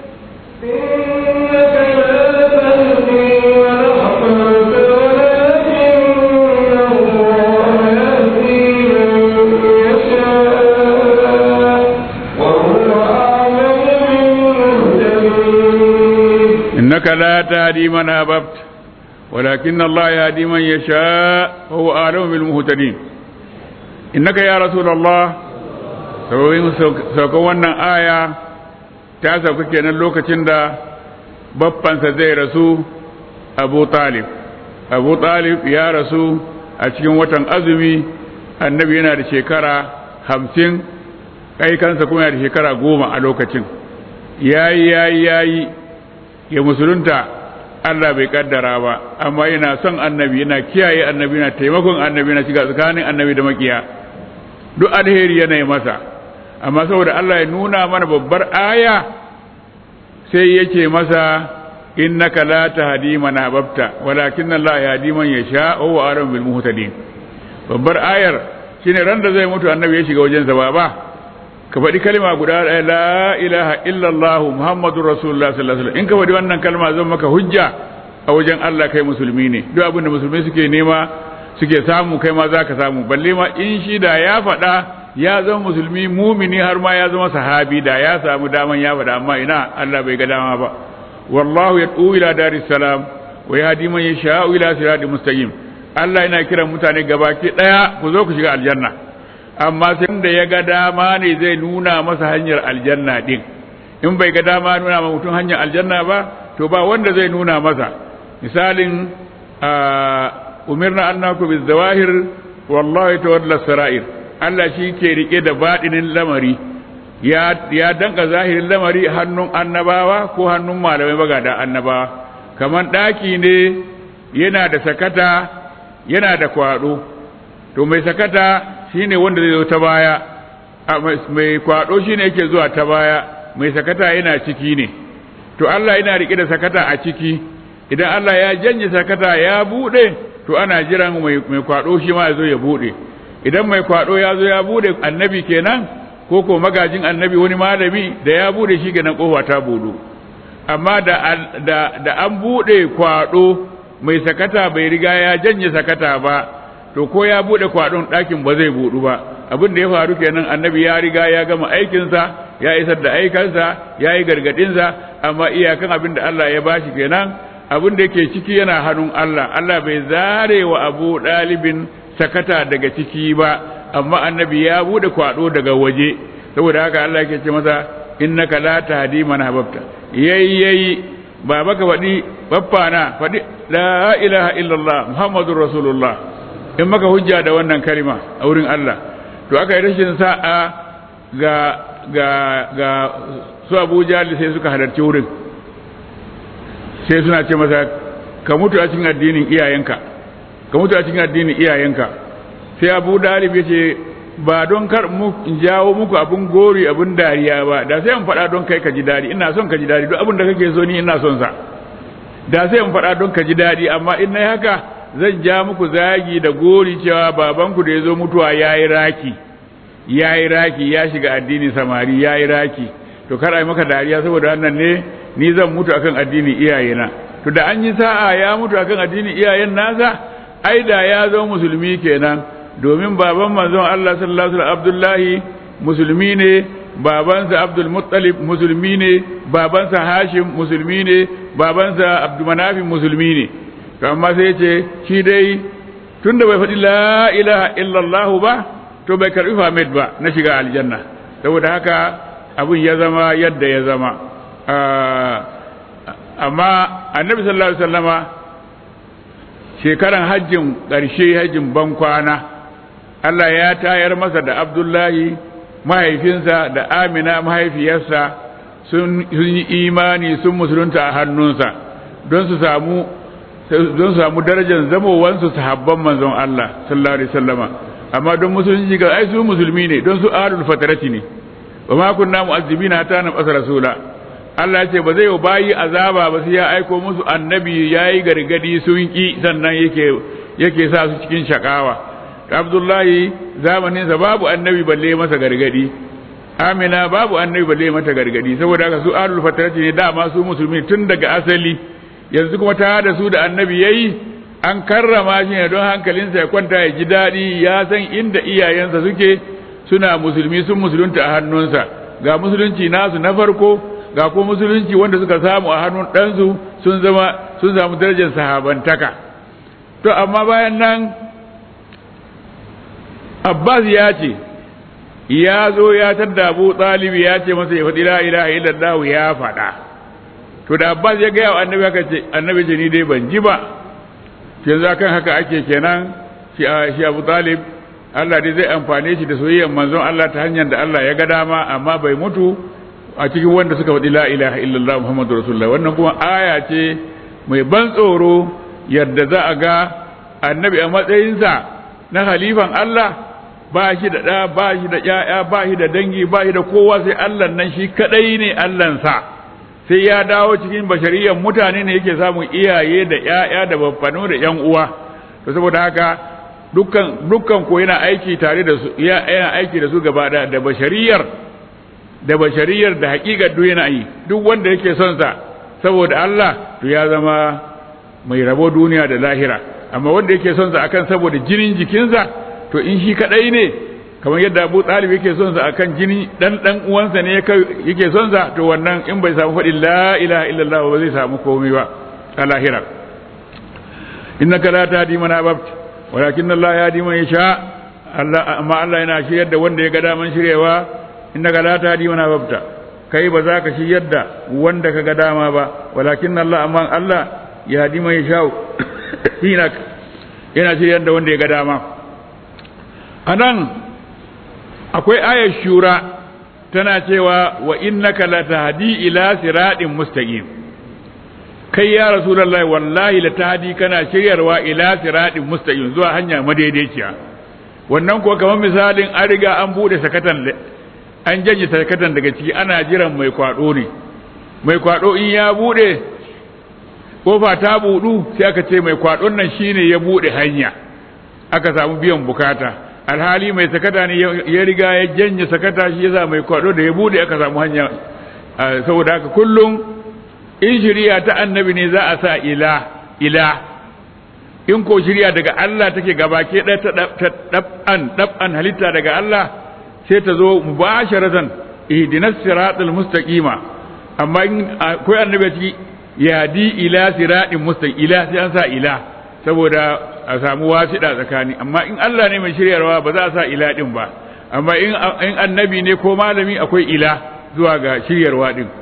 إنك لا تهدي من أحببت ولكن الله يهدي من يشاء وهو أعلم بالمهتدين إنك يا رسول الله sauka wannan aya ta sauka kenan lokacin da babbansa zai rasu Abu Talib Abu Talib ya rasu a cikin watan azumi annabi yana da shekara hamsin kai kansa kuma yana da shekara goma a lokacin yayi yayi yayi ya musulunta Allah bai kaddara ba amma yana son annabi yana kiyaye annabi yana taimakon annabi yana shiga tsakanin annabi da makiya duk alheri yana yi masa amma saboda Allah ya nuna mana babbar aya sai yake masa innaka la tahdi man ahbabta walakin Allah yahdi man yasha wa huwa a'lamu bil muhtadin babbar ayar shine ran da zai mutu annabi ya shiga wajen sa ba ka faɗi kalma guda ɗaya la ilaha illallah muhammadur rasulullah sallallahu alaihi wasallam in ka faɗi wannan kalma zan maka hujja a wajen Allah kai musulmi ne duk abin da musulmai suke nema suke samu kai ma zaka samu balle ma in shi da ya faɗa ya zama musulmi mumini har ma ya zama sahabi da ya samu daman ya faɗa amma ina Allah bai ga dama ba wallahu yad'u ila daris salam wa yahdi man yasha'u ila siratal mustaqim Allah yana kiran mutane gabaki daya ku zo ku shiga aljanna amma sai da ya ga dama ne zai nuna masa hanyar aljanna din in bai ga dama nuna ma mutum hanyar aljanna ba to ba wanda zai nuna masa misalin umirna annaku bizawahir wallahi tawalla sarair Allah shi ke rike da badinin lamari ya ya danka zahirin lamari hannun annabawa ko hannun malamai bagada annabawa kaman daki ne yana da sakata yana da kwado to mai sakata shine wanda zai zo ta baya mai kwado shine yake zuwa ta baya mai sakata yana ciki ne to Allah yana rike da sakata a ciki idan Allah ya janye sakata ya bude to ana jiran mai mai kwado shi ma ya zo ya bude idan mai kwado ya zo ya bude annabi kenan ko ko magajin annabi wani malami da ya bude shi kenan kofa ta budu amma da da da an bude kwado mai sakata bai riga ya janye sakata ba to ko ya bude kwadon ɗakin ba zai budu ba abin da ya faru kenan annabi ya riga ya gama aikinsa ya isar da aikansa ya yi gargadinsa amma iyakan abin da Allah ya bashi kenan abin da yake ciki yana hannun Allah Allah bai zare wa Abu Dalibin sakata daga ciki ba amma annabi ya bude kwado daga waje saboda haka Allah yake ce masa innaka la tahdi man ahbabta yayi yayi baba ka faɗi baffana faɗi la ilaha illallah muhammadur rasulullah in maka hujja da wannan kalima a wurin Allah to aka yi rashin sa'a ga ga ga su Abu Jahl sai suka halarci wurin sai suna ce masa ka mutu a cikin addinin iyayenka ka mutu a cikin addinin iyayenka sai Abu Dalib yace ba don kar mu jawo muku abun gori abun dariya ba da sai in faɗa don kai ka ji dadi ina son ka ji dadi duk abin da kake so ni ina son sa da sai in faɗa don ka ji dadi amma in nayi haka zan ja muku zagi da gori cewa babanku da ya zo mutuwa ya yi raki ya yi raki ya shiga addinin samari ya yi raki to kar ai maka dariya saboda wannan ne ni zan mutu akan addinin iyayena to da an yi sa'a ya mutu akan addinin iyayen nasa ai da ya zo musulmi kenan domin baban manzon Allah sallallahu alaihi wasallam Abdullahi musulmi ne babansa Abdul Muttalib musulmi ne babansa Hashim musulmi ne babansa Abdul Manaf musulmi ne to amma sai ce shi dai tunda bai faɗi la ilaha illallah ba to bai karbi famid ba na shiga aljanna saboda haka abun ya zama yadda ya zama amma annabi sallallahu alaihi wasallama shekaran hajjin ƙarshe hajjin ban kwana Allah ya tayar masa da Abdullahi mahaifinsa da Amina mahaifiyarsa sun yi imani sun musulunta a hannunsa don su samu don su samu darajar zamowansu sahabban manzon Allah sallallahu alaihi wasallama amma don musulunci ga ai su musulmi ne don su ahlul fatarati ne wa ma kunna mu'azzibina hatta nab'atha rasula Allah ya ce ba zai yi bayi azaba ba sai ya aiko musu annabi yayi gargadi sun ki sannan yake yake sa su cikin shakawa Abdullahi zamanin sa babu annabi balle masa gargadi Amina babu annabi balle mata gargadi saboda haka su ahlul fatarati ne dama su musulmi tun daga asali yanzu kuma ta da su da annabi yayi an karrama shi ne don hankalinsa ya kwanta ya ji daɗi ya san inda iyayensa suke suna musulmi sun musulunta a hannunsa ga musulunci nasu na farko ga ko musulunci wanda suka samu a hannun ɗansu sun zama sun samu darajar sahabantaka to amma bayan nan Abbas ya ce ya zo ya tadda Abu Talib ya ce masa ya faɗi la ilaha illallah ya faɗa to da Abbas ya gaya wa annabi haka ce annabi ce ni dai ban ji ba yanzu akan haka ake kenan shi shi Abu Talib Allah dai zai amfane shi da soyayyar manzon Allah ta hanyar da Allah ya ga dama amma bai mutu a cikin wanda suka faɗi la ilaha illallah Muhammadur Rasulullah wannan kuma aya ce mai ban tsoro yadda za a ga annabi a matsayinsa na khalifan Allah ba shi da ɗa ba shi da ƴaƴa ba shi da dangi ba shi da kowa sai Allah nan shi kadai ne Allahnsa sai ya dawo cikin bashariyar mutane ne yake samun iyaye da ƴaƴa da baffano da ƴan uwa to saboda haka dukkan dukkan ko yana aiki tare da su yana aiki da su gaba da da bashariyar da bashariyar da haƙiƙar duk yana yi duk wanda yake son sa saboda Allah to ya zama mai rabo duniya da lahira amma wanda yake son sa akan saboda jinin jikinsa to in shi kadai ne kamar yadda Abu Talib yake son sa akan jini dan dan uwansa ne yake son sa to wannan in bai samu faɗin la ilaha illallah ba zai samu komai ba a lahira innaka la tahdi man ahbabta walakin Allah yahdi man yasha Allah amma Allah yana shiryar da wanda ya ga daman shiryewa innaka la tahdi man ahbabta kai ba za ka shiryar da wanda ka ga dama ba walakin Allah amma Allah yahdi man yasha yana shiryar da wanda ya ga dama anan akwai ayar shura tana cewa wa innaka latahdi ila siratin mustaqim kai ya rasulullahi wallahi latahdi kana shiryarwa ila siratin mustaqim zuwa hanya madaidaiciya wannan ko kamar misalin an riga an bude sakatan an janye sakatan daga ciki ana jiran mai kwado ne mai kwado in ya bude kofa ta budu sai aka ce mai kwadon nan shine ya bude hanya aka samu biyan bukata alhali mai sakata ne ya riga ya janye sakata shi yasa mai kwado da ya bude aka samu hanya saboda haka kullum in shiriya ta annabi ne za a sa ila ila in ko shiriya daga Allah take gabake ɗaya ta dab'an dab'an halitta daga Allah sai ta zo mubasharatan ihdinas siratal mustaqima amma in akwai annabi ciki yadi ila siratin mustaqim ila sai an sa ila saboda a samu wasiɗa tsakani amma in Allah ne mai shiryarwa ba za a sa ila din ba amma in in annabi ne ko malami akwai ila zuwa ga shiryarwa din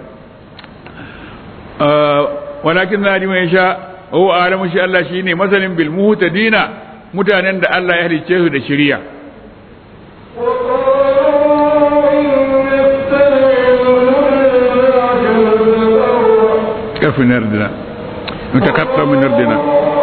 walakin nadi mai sha o alamu shi Allah shine masalin bil muhtadina mutanen da Allah ya halice su da shiriya kafin ardina mutakatta min ardina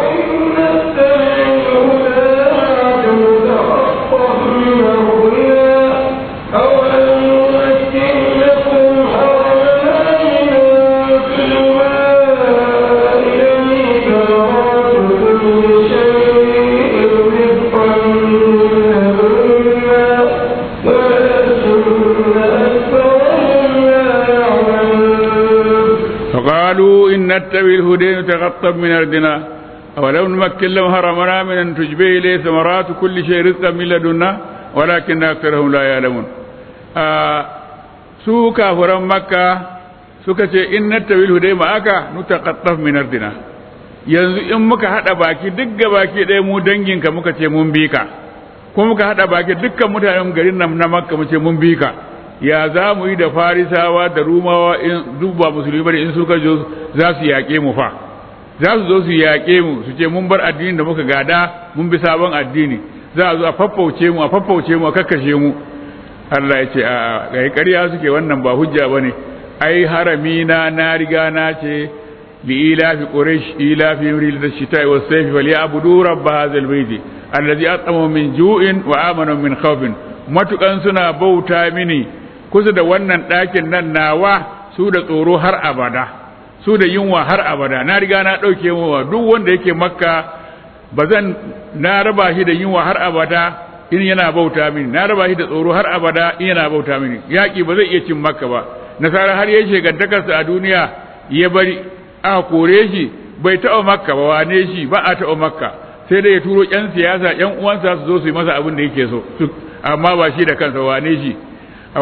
نتبع الهدى نتغطب من أرضنا أولو نمكن لهم هرمنا من أن تجبه إليه ثمرات كل شيء رزقا من لدنا ولكن أكثرهم لا يعلمون su kafiran makka suka ce in nattabil hudai ma'aka nutaqattaf min ardina yanzu in muka hada baki duk baki ɗaya mu danginka muka ce mun bi ka ko muka hada baki dukkan mutanen garin nan na makka mu ce mun bi ka ya za mu yi da farisawa da rumawa in duba musulmi bane in suka zo za su yaƙe mu fa za su zo su yaƙe mu su ce mun bar addinin da muka gada mun bi sabon addini za a zo a faffauce mu a faffauce mu a kakkashe mu Allah ya ce a ga ƙarya suke wannan ba hujja bane ai harami na na riga na ce li ilafi quraish ilafi yuril ash-shita'i was-sayf falyabudu rabb hadha al-bayt alladhi at'amahum min ju'in wa amanahum min khawfin matukan suna bauta mini kusa da wannan ɗakin nan nawa su da tsoro har abada su da yunwa har abada na riga na ɗauke wa duk wanda yake makka ba zan na raba shi da yunwa har abada in yana bauta mini na raba shi da tsoro har abada in yana bauta mini yaƙi ba zai iya cin makka ba nasara har ya shegantakarsa a duniya ya bari aka kore shi bai taɓa makka ba wane shi ba a taɓa makka sai dai ya turo ƴan siyasa ƴan uwansa su zo su yi masa abin da yake so amma ba shi da kansa wane shi a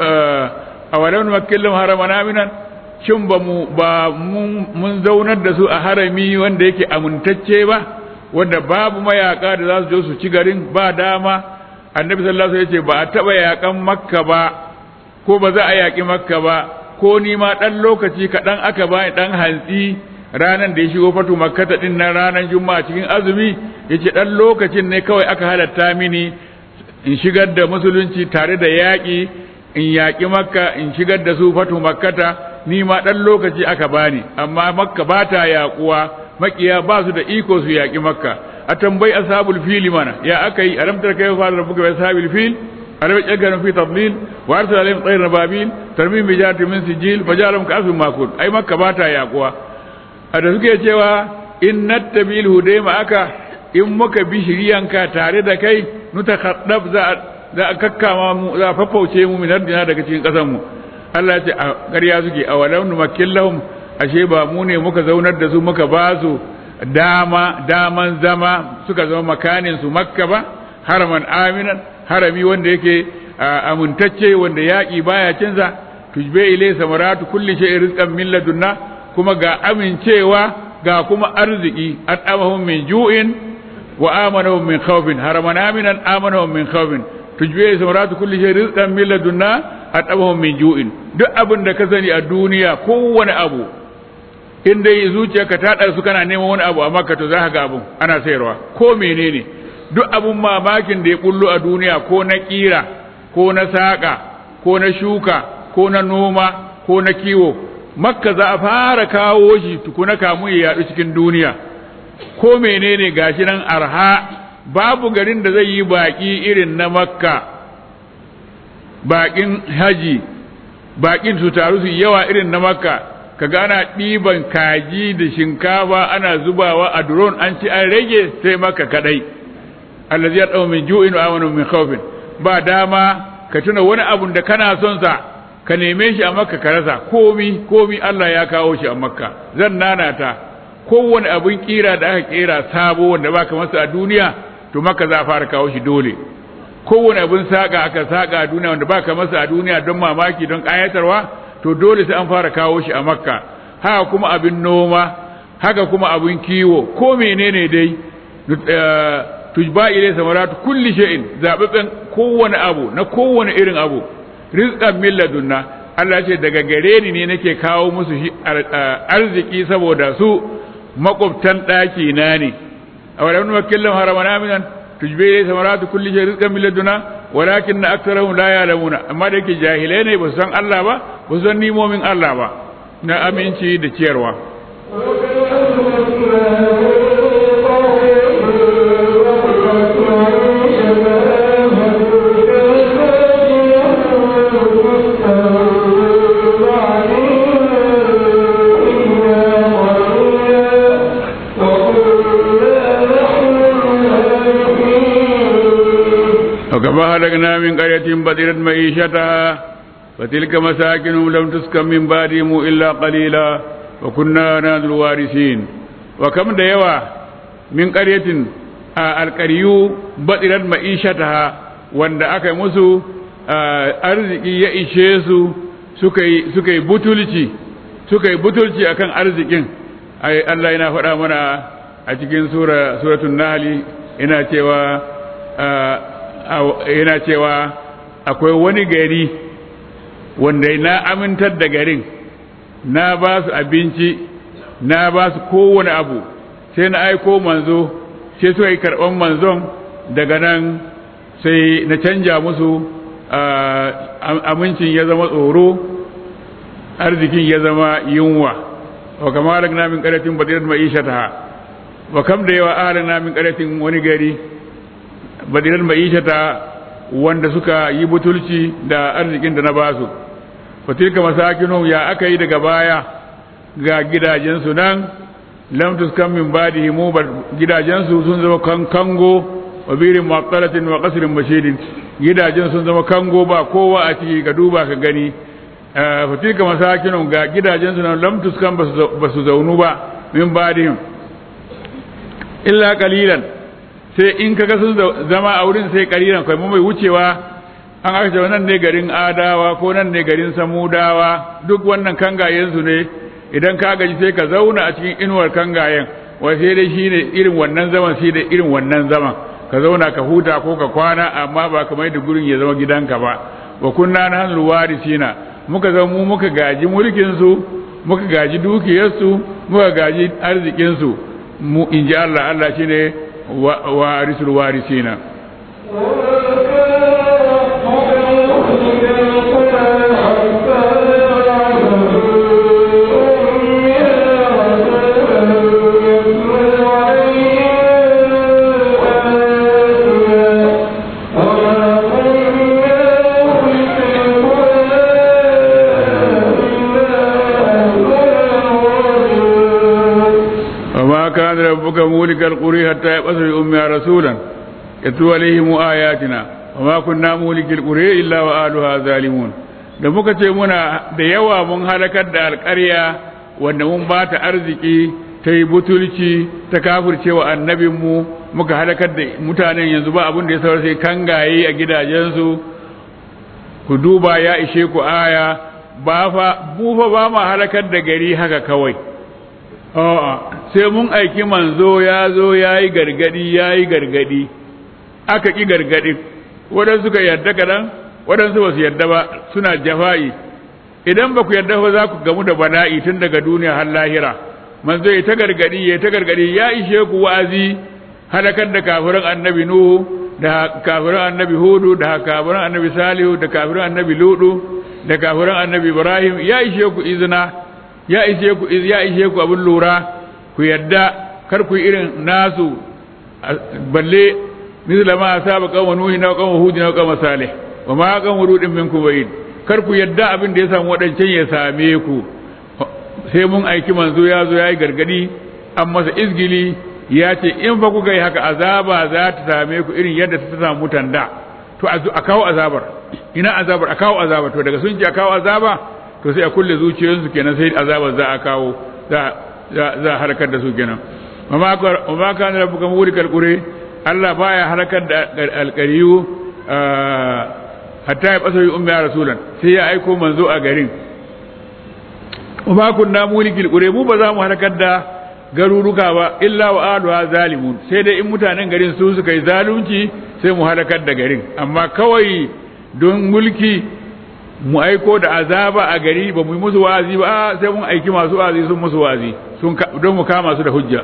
walam makillum haraman aminan shin ba mu ba mun zaunar da su a harami wanda yake amintacce ba wanda babu mayaka da za su je su ci garin ba dama annabi sallallahu alaihi wasallam yace ba a taba yakan makka ba ko ba za a yaki makka ba ko ni ma dan lokaci kadan aka bani dan hantsi ranan da ya shigo fatu makkata din nan ranan juma'a cikin azumi yace dan lokacin ne kawai aka halatta mini in shigar da musulunci tare da yaƙi in yaƙi makka in shigar da su fatu makkata ni ma ɗan lokaci aka bani amma makka ba ta yaƙuwa makiya ba su da iko su yaƙi makka a tambayi ashabul fili mana ya aka yi alamtar kai fa rabbuka bi ashabil fil alam yaj'alhum fi tadlil wa arsala alaihim tayran babil tarmim bi jatin min sijil fajalhum ka'asfin makul ai makka ba ta yaƙuwa a da suke cewa in nattabil hudayma aka in muka bi shiriyanka tare da kai nutakhaddab za za kakkama mu za fafauce mu min ardina daga cikin kasan mu Allah ya ce a ƙarya suke a walam numakkil lahum ashe ba mu ne muka zaunar da su muka ba su dama daman zama suka zama makanin su makka ba haraman aminan harami wanda yake amintacce wanda yaki baya cinza tujbe ilay samaratu kulli shay'in rizqan min ladunna kuma ga amincewa ga kuma arziki at'amahum min ju'in wa amanahum min khawfin haraman aminan amanahum min khawfin tujbe samaratu kulli shay'in rizqan min ladunna at'amahum min ju'in duk abin da ka sani a duniya kowane abu in dai zuciyarka ta dar su kana neman wani abu a makka to za ka ga abu ana sayarwa ko menene duk abun mamakin da ya bullo a duniya ko na kira ko na saka ko na shuka ko na noma ko na kiwo makka za a fara kawo shi tukuna kamun ya yadu cikin duniya ko menene gashi nan arha babu garin da zai yi baki irin na makka bakin haji bakin su taru su yawa irin na makka kaga ana ɗiban kaji da shinkafa ana zubawa a drone an ci an rage sai makka kadai allazi yad'u min ju'in wa amanu min khawfin ba dama ka tuna wani abun da kana son sa ka neme shi a makka ka rasa komi komi Allah ya kawo shi a makka zan nanata kowane abun kira da aka kera sabo wanda baka masa a duniya to makka za a fara kawo shi dole kowane abun saka aka saka a duniya wanda baka masa a duniya don mamaki don kayatarwa to dole sai an fara kawo shi a makka haka kuma abin noma haka kuma abin kiwo ko menene dai tujba ilay samaratu kulli shay'in zababben kowane abu na kowane irin abu rizqan min ladunna Allah ce daga gare ni ne nake kawo musu arziki saboda su makwabtan daki na ne awalam nuwakkilhum haraman aminan tujba ilay samaratu kulli shay'in rizqan min ladunna walakin aktharuhum la ya'lamuna amma da yake jahilai ne ba su san Allah ba ba su san nimomin Allah ba na aminci da ciyarwa وكما هلكنا من قرية بدرت معيشتها فتلك مساكنهم لم تسكن من بعدهم إلا قليلا وكنا نحن الوارثين وكم ديوا من قرية القريو بدرت معيشتها wanda aka musu arziki ya ishe su suka yi butulci suka yi butulci akan arzikin Allah yana faɗa mana a cikin sura suratul nahl ina cewa yana cewa akwai wani gari wanda na amintar da garin na ba su abinci na ba su kowane abu sai na aiko manzo sai suka yi karɓan manzon daga nan sai na canja musu amincin ya zama tsoro arzikin ya zama yunwa wa kama halakna min qaryatin badirat ma'ishataha wa kam da yawa ahlakna min qaryatin wani gari badirat ma'ishataha wanda suka yi butulci da arzikin da na basu fa tilka masakinu ya aka yi daga baya ga gidajensu nan lam tuskan min badihi mu gidajensu sun zama kango wa birin muqallatin wa qasrin mashidin gidajen sun zama kango ba kowa a ciki ka duba ka gani fa tilka masakinu ga gidajen su nan lam tuskan basu zaunu ba min badihim illa qalilan sai in kaga sun zama a wurin sai qalilan kai mu mai wucewa an aka ce wannan ne garin adawa ko nan ne garin samudawa duk wannan kangayen su ne idan ka gaji sai ka zauna a cikin inuwar kangayen wai sai dai shine irin wannan zaman shi da irin wannan zaman ka zauna ka huta ko ka kwana amma ba kamar da gurin ya zama gidanka ba wa kunna nahnu warisina muka zama mu muka gaji mulkin su muka gaji dukiyar su muka gaji arzikin su mu inji Allah Allah shine warisul warisina كان ربك مولك القرى حتى يبعث لأمها رسولا يتلو عليهم آياتنا وما كنا مولك القرى إلا وأهلها ظالمون da muka ce muna da yawa mun halakar da alƙarya wanda mun ba ta arziki ta yi butulci ta kafirce wa annabinmu muka halakar da mutanen yanzu ba abin da ya saurar sai kangaye a gidajensu ku duba ya ishe ku aya ba fa bufa ba ma halakar da gari haka kawai a'a sai mun aiki manzo ya zo ya yi gargadi ya yi gargadi aka ƙi gargadi waɗansu suka yarda kaɗan waɗansu ba su yarda ba suna jafa'i idan ba ku yarda ba za ku gamu da bala'i tun daga duniya har lahira manzo ya ta gargadi ya ta gargadi ya ishe ku wa'azi halakar da kafiran annabi nuhu da kafiran annabi hudu da kafiran annabi salihu da kafiran annabi ludu da kafiran annabi ibrahim ya ishe ku izina ya ishe ku ya ishe ku abin lura ku yadda kar ku irin nasu balle misla ma asaba qawmu nuhi na qawmu hud na qawmu salih wa ma qawmu rudin minkum ba'id kar ku yadda abin da ya samu wadancan ya same ku sai mun aiki manzo ya zo yayi gargadi an masa izgili ya ce in fa kuka yi haka azaba za ta same ku irin yadda ta samu mutanda to a kawo azabar ina azabar a kawo azabar to daga sun ji a kawo azaba to sai a kulle zuciyoyinsu kenan sai azabar za a kawo za za a harkar da su kenan amma kan rabbuka mulikal qura Allah baya harkar da alqariyu hatta ya basa ummi rasulan sai ya aiko manzo a garin amma kunna mulikal qura mu ba za mu harkar da garuruka ba illa wa aluha zalimun sai dai in mutanen garin su suka yi zalunci sai mu harkar da garin amma kawai don mulki mu aiko da azaba a gari ba mu yi musu wazi ba sai mun aiki masu wazi sun musu wazi sun don mu kama su da hujja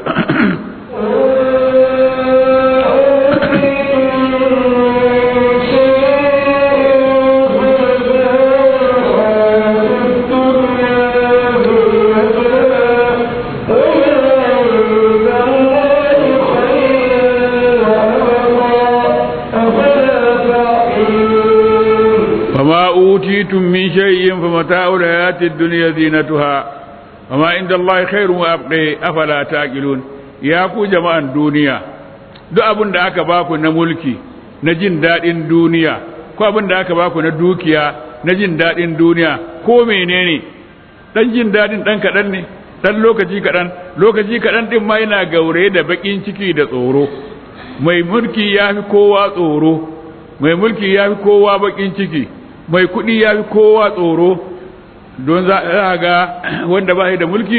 أوتيتم من شيء فمتاع الحياة الدنيا زينتها وما عند الله خير وأبقى أفلا تعقلون يا ku jama'an duniya duk abin da aka baku na mulki na jin dadin duniya ko abin da aka baku na dukiya na jin dadin duniya ko menene dan jin dadin dan kadan ne dan lokaci kadan lokaci kadan din ma yana gaure da bakin ciki da tsoro mai mulki yafi kowa tsoro mai mulki yafi kowa bakin ciki mai kuɗi ya fi kowa tsoro don za a ga wanda ba shi da mulki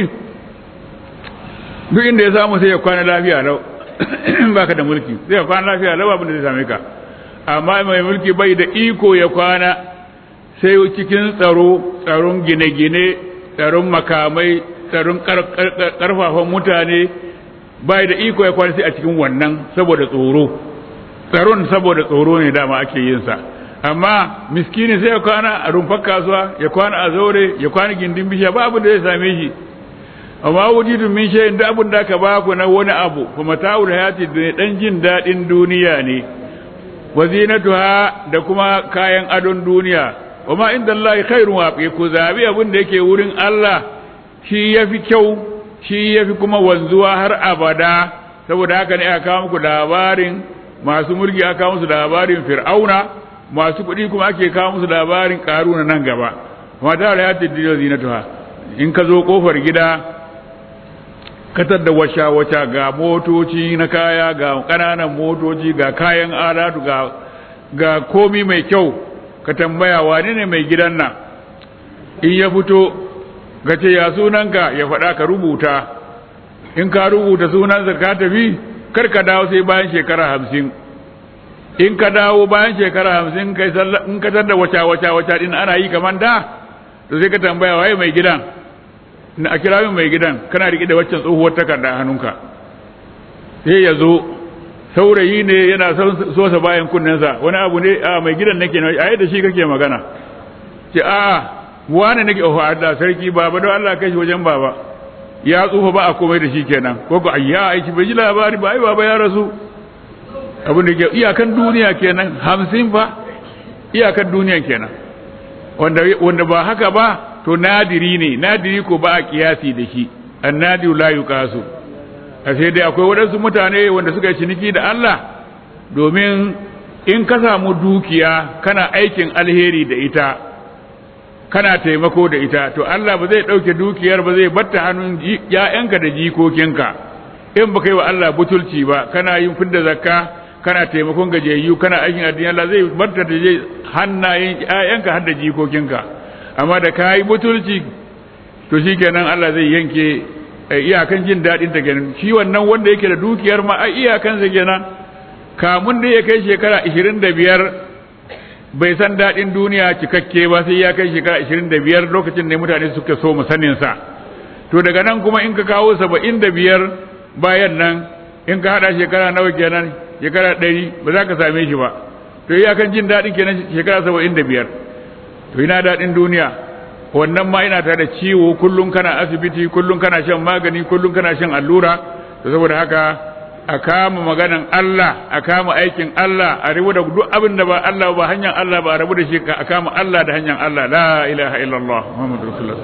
duk inda ya samu sai ya kwana lafiya lau ba ka da mulki sai ya kwana lafiya lau abin da zai same ka amma mai mulki bai da iko ya kwana sai cikin tsaro tsaron gine-gine tsaron makamai tsaron karfafan mutane bai da iko ya kwana sai a cikin wannan saboda tsoro tsaron saboda tsoro ne dama ake yin sa amma miskini sai ya kwana a rumfar kasuwa ya kwana a zaure ya kwana gindin bishiya ba abin da zai same shi amma wujidu min shay'in da abun da aka ba ku na wani abu kuma ta'ul hayati dunya dan jin dadin duniya ne wazinatuha da kuma kayan adon duniya wama inda Allah khairun wa ku zabi abun da yake wurin Allah shi yafi kyau shi yafi kuma wanzuwa har abada saboda haka ne aka kawo muku labarin masu mulki aka kawo musu labarin fir'auna masu kuɗi kuma ake kawo musu labarin karuna nan gaba kuma ta'ul hayati dunya zinatuha in ka zo kofar gida katar da washa-washa ga motoci na kaya ga ƙananan motoci ga kayan alatu ga, ga komi mai kyau ka tambaya wani ne mai gidan nan in ya fito ka ce ya sunanka ya faɗa ka rubuta in ka rubuta sunansa ka tafi kar ka dawo sai bayan shekara hamsin in ka dawo bayan shekara hamsin in ka tar da washa-washa din ana yi kamar da to sai ka tambaya waye mai gidan na a kira min mai gidan kana riƙe da waccan tsohuwar takarda a hannunka sai ya zo saurayi ne yana so sa bayan kunnensa wani abu ne a mai gidan nake na a yadda shi kake magana ce a wani nake ofa Allah sarki baba don Allah kai shi wajen baba ya tsufa ba a komai da shi kenan ko ko ayya aiki bai ji labari ba ai baba ya rasu abin da ke iyakan duniya kenan hamsin fa iyakan duniya kenan wanda wanda ba haka ba to nadiri ne nadiri ko ba a kiyasi da shi annadiru la yuqasu sai dai akwai wadansu mutane wanda suka yi ciniki da Allah domin in ka samu dukiya kana aikin alheri da ita kana taimako da ita to Allah ba zai dauke dukiyar ba zai batta hannun ƴaƴanka da jikokinka in baka yi wa Allah butulci ba kana yin fidda zakka kana taimakon gajiyayyu kana aikin addini Allah zai batta da hannayen ƴaƴanka har da jikokinka amma da ka yi butulci to shi kenan Allah zai yanke iyakan jin daɗin ta kenan shi wannan wanda yake da dukiyar ma a iyakansa kenan kamun da ya kai shekara ishirin da biyar bai san daɗin duniya cikakke ba sai ya kai shekara ishirin da biyar lokacin da mutane suka so saninsa to daga nan kuma in ka kawo saba'in da biyar bayan nan in ka haɗa shekara nawa kenan shekara ɗari ba za ka same shi ba to iyakan jin daɗin kenan shekara saba'in da biyar to ina daɗin duniya wannan ma ina tare da ciwo kullum kana asibiti kullum kana shan magani kullum kana shan allura to saboda haka a kama maganan Allah a kama aikin Allah a rabu da duk abin da ba Allah ba hanyar Allah ba a rabu da shi a kama Allah da hanyar Allah la ilaha illallah muhammadur rasulullah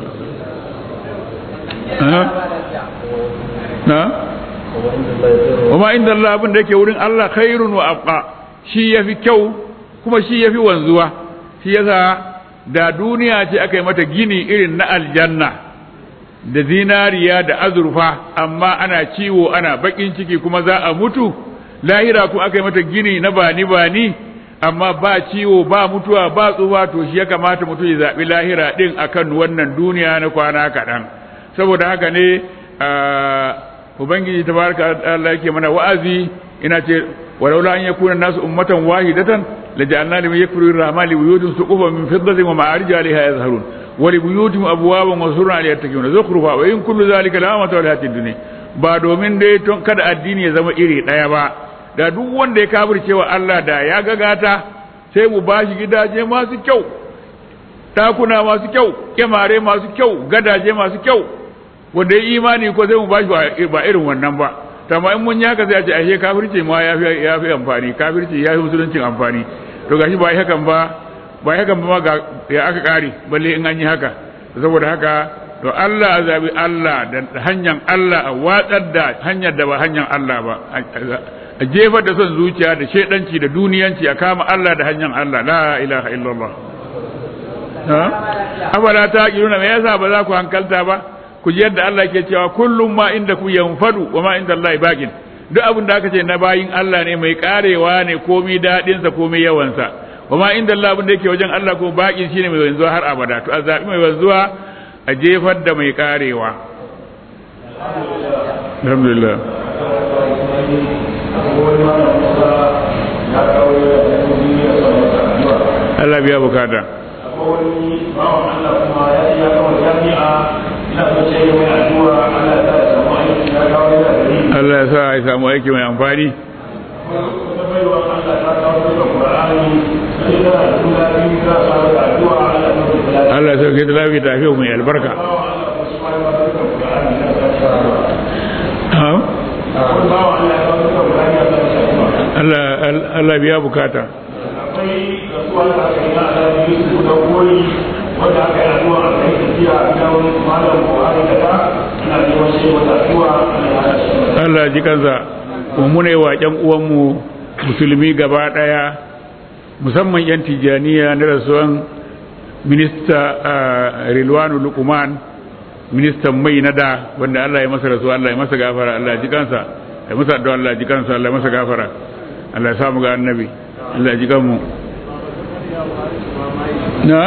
na kuma inda Allah abin da yake wurin Allah khairun wa abqa shi yafi kyau kuma shi yafi wanzuwa shi yasa da duniya ce aka yi mata gini irin na aljanna da zinariya da azurfa amma ana ciwo ana bakin ciki kuma za a mutu lahira kuma aka yi mata gini na bani bani amma ba ciwo ba mutuwa ba tsufa to shi ya kamata mutu ya zaɓi lahira ɗin akan wannan duniya na kwana kaɗan saboda haka ne ubangiji tabaraka Allah yake mana wa'azi ina ce walaula an yakuna nasu ummatan wahidatan لجعلنا لمن يكفر الرحمن لبيوتهم سقوفا من فضة ومعارج عليها يظهرون ولبيوتهم أبوابا وسرا عليها يتكئون زخرفا وإن كل ذلك لآمة والحياة الدنيا ba domin dai tun kada addini ya zama iri daya ba da duk wanda ya kafirce wa Allah da ya gagata sai mu bashi gidaje masu kyau takuna masu kyau kemare masu kyau gadaje masu kyau wanda ya imani ko sai mu bashi ba irin wannan ba amma in mun yaka sai a ce ashe kafirci ma ya fi ya fi amfani kafirci ya fi musuluncin amfani to gashi ba hakan ba ba hakan ba ga ya aka kare balle in an yi haka saboda haka to Allah azabi Allah da hanyar Allah a watsar da hanyar da ba hanyar Allah ba a jefar da son zuciya da shedanci da duniyanci a kama Allah da hanyar Allah la ilaha illallah ha abala ta kiruna me yasa ba za ku hankalta ba ku ji yadda Allah ke cewa kullum ma inda ku yanfadu wa ma inda Allah baqin duk abin da aka ce na bayin Allah ne mai karewa ne komai dadin sa komai yawan sa wa ma inda Allah abin da yake wajen Allah ko baqin shine mai wanzuwa har abada to azabi mai wanzuwa a jefar da mai karewa alhamdulillah Allah biya bukata Allah ya sa ya samu aiki mai amfani Allah ya sa ke da lafiya tafiya mai albarka wani bawa Allah ya kawo suka guda ya zai shafa Allah Allah biya bukata akwai rasuwa da aka yi na alaƙi su da koyi wanda aka yi addu'a a kai tafiya a gidan malam Buhari da ta ina neman shi wata addu'a Allah ji kansa mu ne wa ƴan uwanmu musulmi gaba daya musamman yan tijaniya na rasuwan minista Rilwanu Luqman ministan mai na da wanda Allah ya masa rasuwa Allah ya masa gafara Allah ji kansa ya masa addu'a Allah ji kansa Allah ya masa gafara Allah ya samu ga annabi Allah ji kanmu na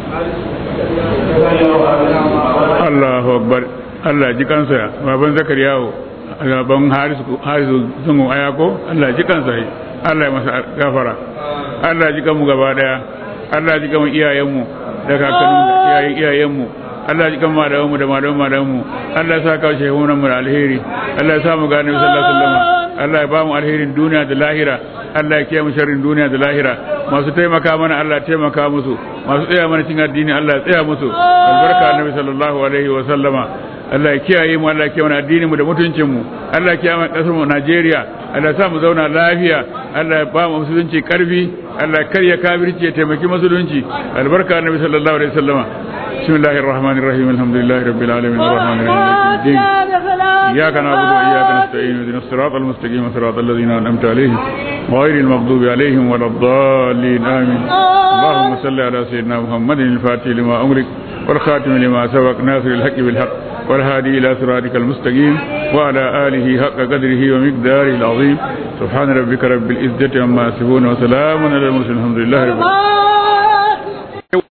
Allahu akbar Allah ji kansa baban Zakariyawo baban Harisu Harisu zungu ayako Allah ji kansa Allah ya masa gafara Allah ji kanmu gaba daya Allah ji kanmu iyayenmu da kakannin iyayen iyayenmu Allah ji kanmu da mu da malamu malamu Allah ya saka shehunan mu da alheri Allah ya samu ga Annabi sallallahu alaihi wasallam Allah ya ba mu alherin duniya da lahira Allah ya kiyaye mu sharrin duniya da lahira masu taimaka mana Allah ya taimaka musu masu tsaya mana cikin addini Allah ya tsaya musu albarka Annabi sallallahu alaihi wasallama Allah ya kiyaye mu Allah ya kiyaye mana addinin mu da mutuncin mu Allah ya kiyaye mana kasar mu Najeriya Allah ya sa mu zauna lafiya Allah ya ba mu musulunci karfi Allah ya karya kafirci ya taimaki musulunci albarka Annabi sallallahu alaihi wasallama bismillahir rahmanir rahim alhamdulillahi rabbil alamin arrahmanir rahim إياك نعبد وإياك نستعين اهدنا الصراط المستقيم صراط الذين أنعمت عليهم غير المغضوب عليهم ولا الضالين آمين اللهم صل على سيدنا محمد الفاتح لما أمرك والخاتم لما سبق ناصر الحق بالحق والهادي إلى صراطك المستقيم وعلى آله حق قدره ومقداره العظيم سبحان ربك رب العزة عما يصفون وسلام على المرسلين الحمد لله رب العالمين